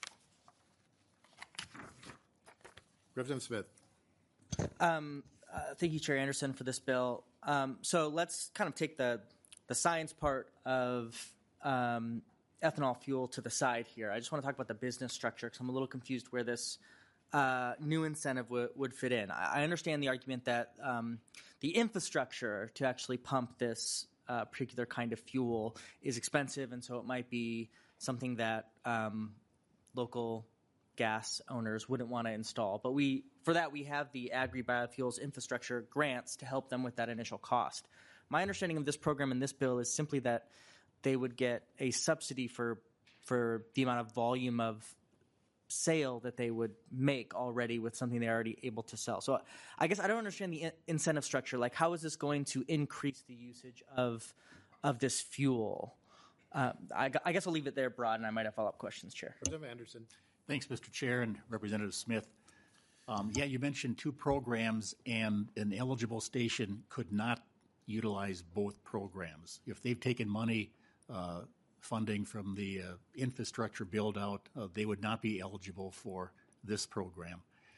Representative Smith. Um, uh, thank you, Chair Anderson, for this bill. Um, so let's kind of take the, the science part of um, ethanol fuel to the side here. I just want to talk about the business structure because I'm a little confused where this uh, new incentive w- would fit in. I, I understand the argument that um, the infrastructure to actually pump this uh, particular kind of fuel is expensive, and so it might be something that um, local gas owners wouldn't want to install. But we, for that, we have the agri-biofuels infrastructure grants to help them with that initial cost. My understanding of this program and this bill is simply that they would get a subsidy for for the amount of volume of sale that they would make already with something they're already able to sell. So I guess I don't understand the in- incentive structure. Like, how is this going to increase the usage of of this fuel? Uh, I, I guess I'll leave it there broad, and I might have follow-up questions, Chair. Representative Anderson. Thanks, Mister Chair and Representative Smith. Um, yeah, you mentioned two programs, and an eligible station could not utilize both programs. If they've taken money uh, funding from the uh, infrastructure build-out, uh, they would not be eligible for this program.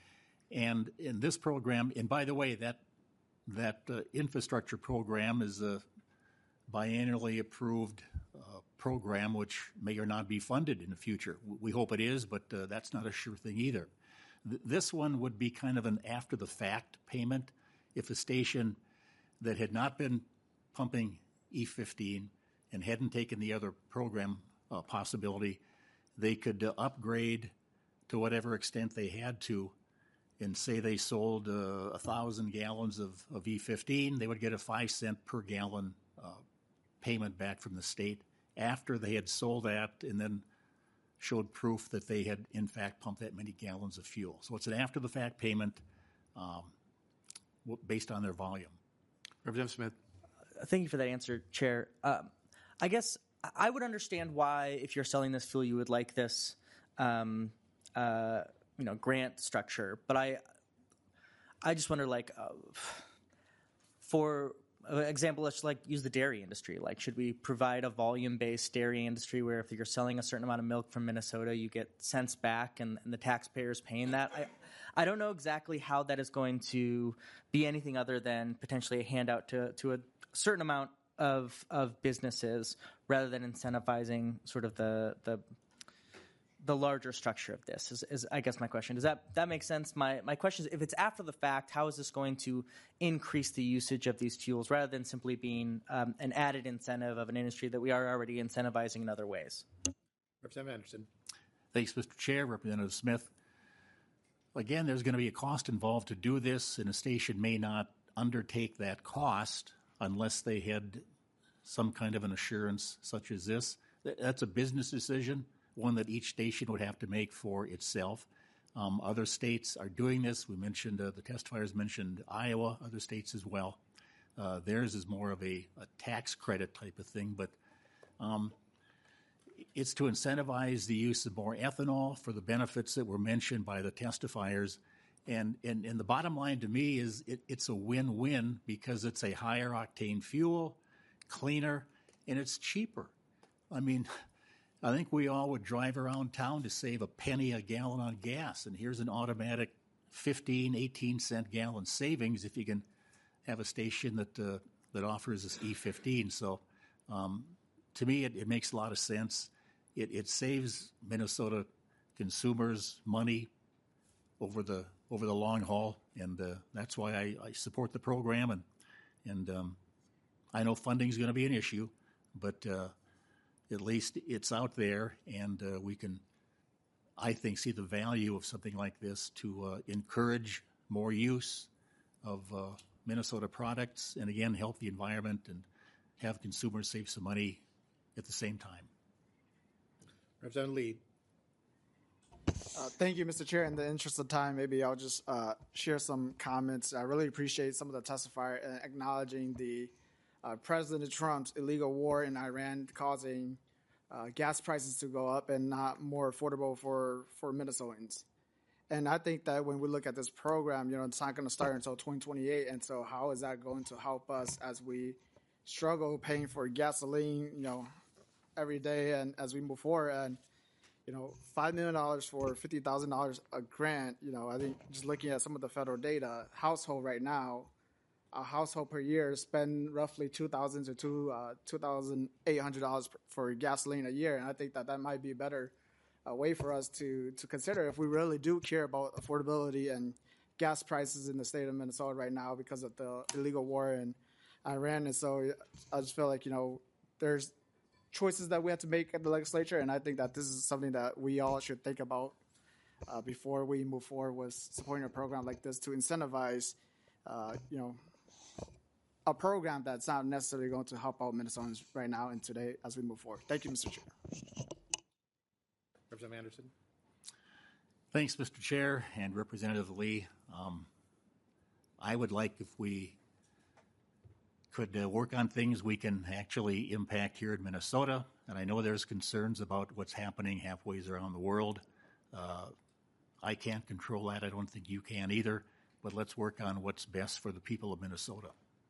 And in this program, and by the way, that that uh, infrastructure program is a biannually approved uh, program which may or not be funded in the future. We hope it is, but uh, that's not a sure thing either. Th- this one would be kind of an after-the-fact payment if a station that had not been pumping E fifteen and hadn't taken the other program uh, possibility, they could uh, upgrade to whatever extent they had to, and say they sold uh, one thousand gallons of, of E fifteen, they would get a five cent per gallon uh, payment back from the state after they had sold that and then showed proof that they had, in fact, pumped that many gallons of fuel. So it's an after-the-fact payment um, based on their volume. Representative Smith. Uh, thank you for that answer, Chair. Um, I guess I would understand why, if you're selling this fuel, you would like this, um, uh, you know, grant structure. But I, I just wonder, like, uh, for uh, example, let's like use the dairy industry. Like, should we provide a volume-based dairy industry where if you're selling a certain amount of milk from Minnesota, you get cents back, and, and the taxpayers paying that? I, I don't know exactly how that is going to be anything other than potentially a handout to to a certain amount of of businesses rather than incentivizing sort of the the the larger structure of this is, is I guess my question. Does that that make sense? My my question is, if it's after the fact, how is this going to increase the usage of these fuels rather than simply being um, an added incentive of an industry that we are already incentivizing in other ways? Representative Anderson. Thanks, Mister Chair. Representative Smith. Again, there's going to be a cost involved to do this, and a station may not undertake that cost unless they had some kind of an assurance such as this. That's a business decision, one that each station would have to make for itself. Um, other states are doing this. We mentioned, uh, the testifiers mentioned Iowa, other states as well. Uh, theirs is more of a, a tax credit type of thing, but um, it's to incentivize the use of more ethanol for the benefits that were mentioned by the testifiers. And, and, and the bottom line to me is it, it's a win-win because it's a higher octane fuel, cleaner, and it's cheaper. I mean, I think we all would drive around town to save a penny a gallon on gas, and here's an automatic fifteen, eighteen cent gallon savings if you can have a station that uh, that offers this E fifteen. So um, to me, it, it makes a lot of sense. It, it saves Minnesota consumers money over the over the long haul, and uh, that's why I, I support the program. And and um, I know funding is going to be an issue, but uh, at least it's out there, and uh, we can, I think, see the value of something like this to uh, encourage more use of uh, Minnesota products, and again, help the environment and have consumers save some money at the same time. Representative Lee. Uh, thank you, Mister Chair. In the interest of time, maybe I'll just uh, share some comments. I really appreciate some of the testifier uh, acknowledging the uh, President Trump's illegal war in Iran causing uh, gas prices to go up and not more affordable for, for Minnesotans. And I think that when we look at this program, you know, it's not going to start until twenty twenty-eight. And so how is that going to help us as we struggle paying for gasoline, you know, every day and as we move forward? And you know, five million dollars for fifty thousand dollars a grant, you know, I think just looking at some of the federal data, household right now, a household per year spend roughly two thousand dollars to uh, two thousand eight hundred dollars for gasoline a year. And I think that that might be a better uh, way for us to, to consider if we really do care about affordability and gas prices in the state of Minnesota right now because of the illegal war in Iran. And so I just feel like, you know, there's choices that we have to make at the legislature, and I think that this is something that we all should think about uh, before we move forward with supporting a program like this to incentivize, uh, you know, a program that's not necessarily going to help out Minnesotans right now and today as we move forward. Thank you, Mister Chair. Representative Anderson. Thanks, Mister Chair and Representative Lee. Um, I would like if we could uh, work on things we can actually impact here in Minnesota. And I know there's concerns about what's happening halfway around the world. Uh, I can't control that. I don't think you can either. But let's work on what's best for the people of Minnesota.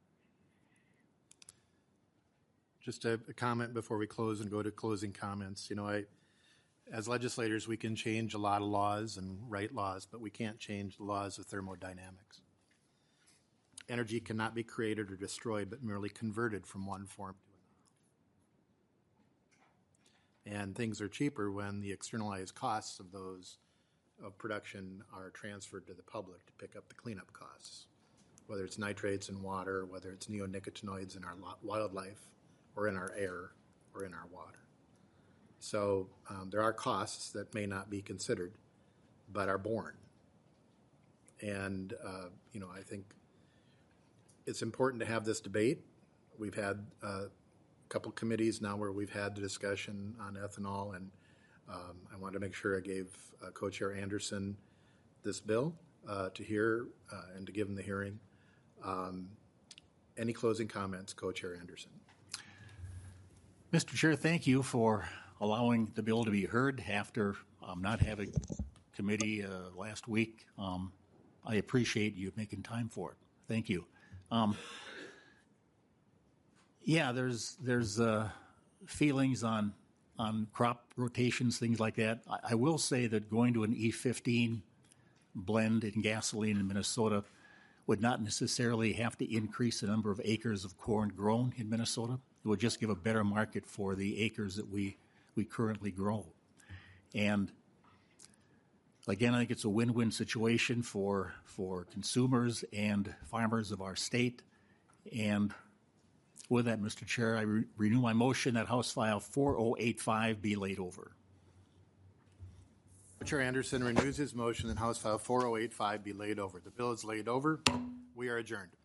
Just a, a comment before we close and go to closing comments. You know, I, as legislators, we can change a lot of laws and write laws, but we can't change the laws of thermodynamics. Energy cannot be created or destroyed, but merely converted from one form to another. And things are cheaper when the externalized costs of those of production are transferred to the public to pick up the cleanup costs, whether it's nitrates in water, whether it's neonicotinoids in our wildlife, or in our air, or in our water. So um, there are costs that may not be considered, but are borne. And, uh, you know, I think it's important to have this debate. We've had uh, a couple committees now where we've had the discussion on ethanol, and um, I wanted to make sure I gave uh, Co-Chair Anderson this bill uh, to hear uh, and to give him the hearing. Um, any closing comments, Co-Chair Anderson? Mister Chair, thank you for allowing the bill to be heard after um, not having committee uh, last week. Um, I appreciate you making time for it. Thank you. Um, yeah, there's there's uh, feelings on on crop rotations, things like that. I, I will say that going to an E fifteen blend in gasoline in Minnesota would not necessarily have to increase the number of acres of corn grown in Minnesota. It would just give a better market for the acres that we we currently grow. And Again, I think it's a win-win situation for, for consumers and farmers of our state. And with that, Mister Chair, I re- renew my motion that House File four oh eight five be laid over. Chair Anderson renews his motion that House File four oh eight five be laid over. The bill is laid over. We are adjourned.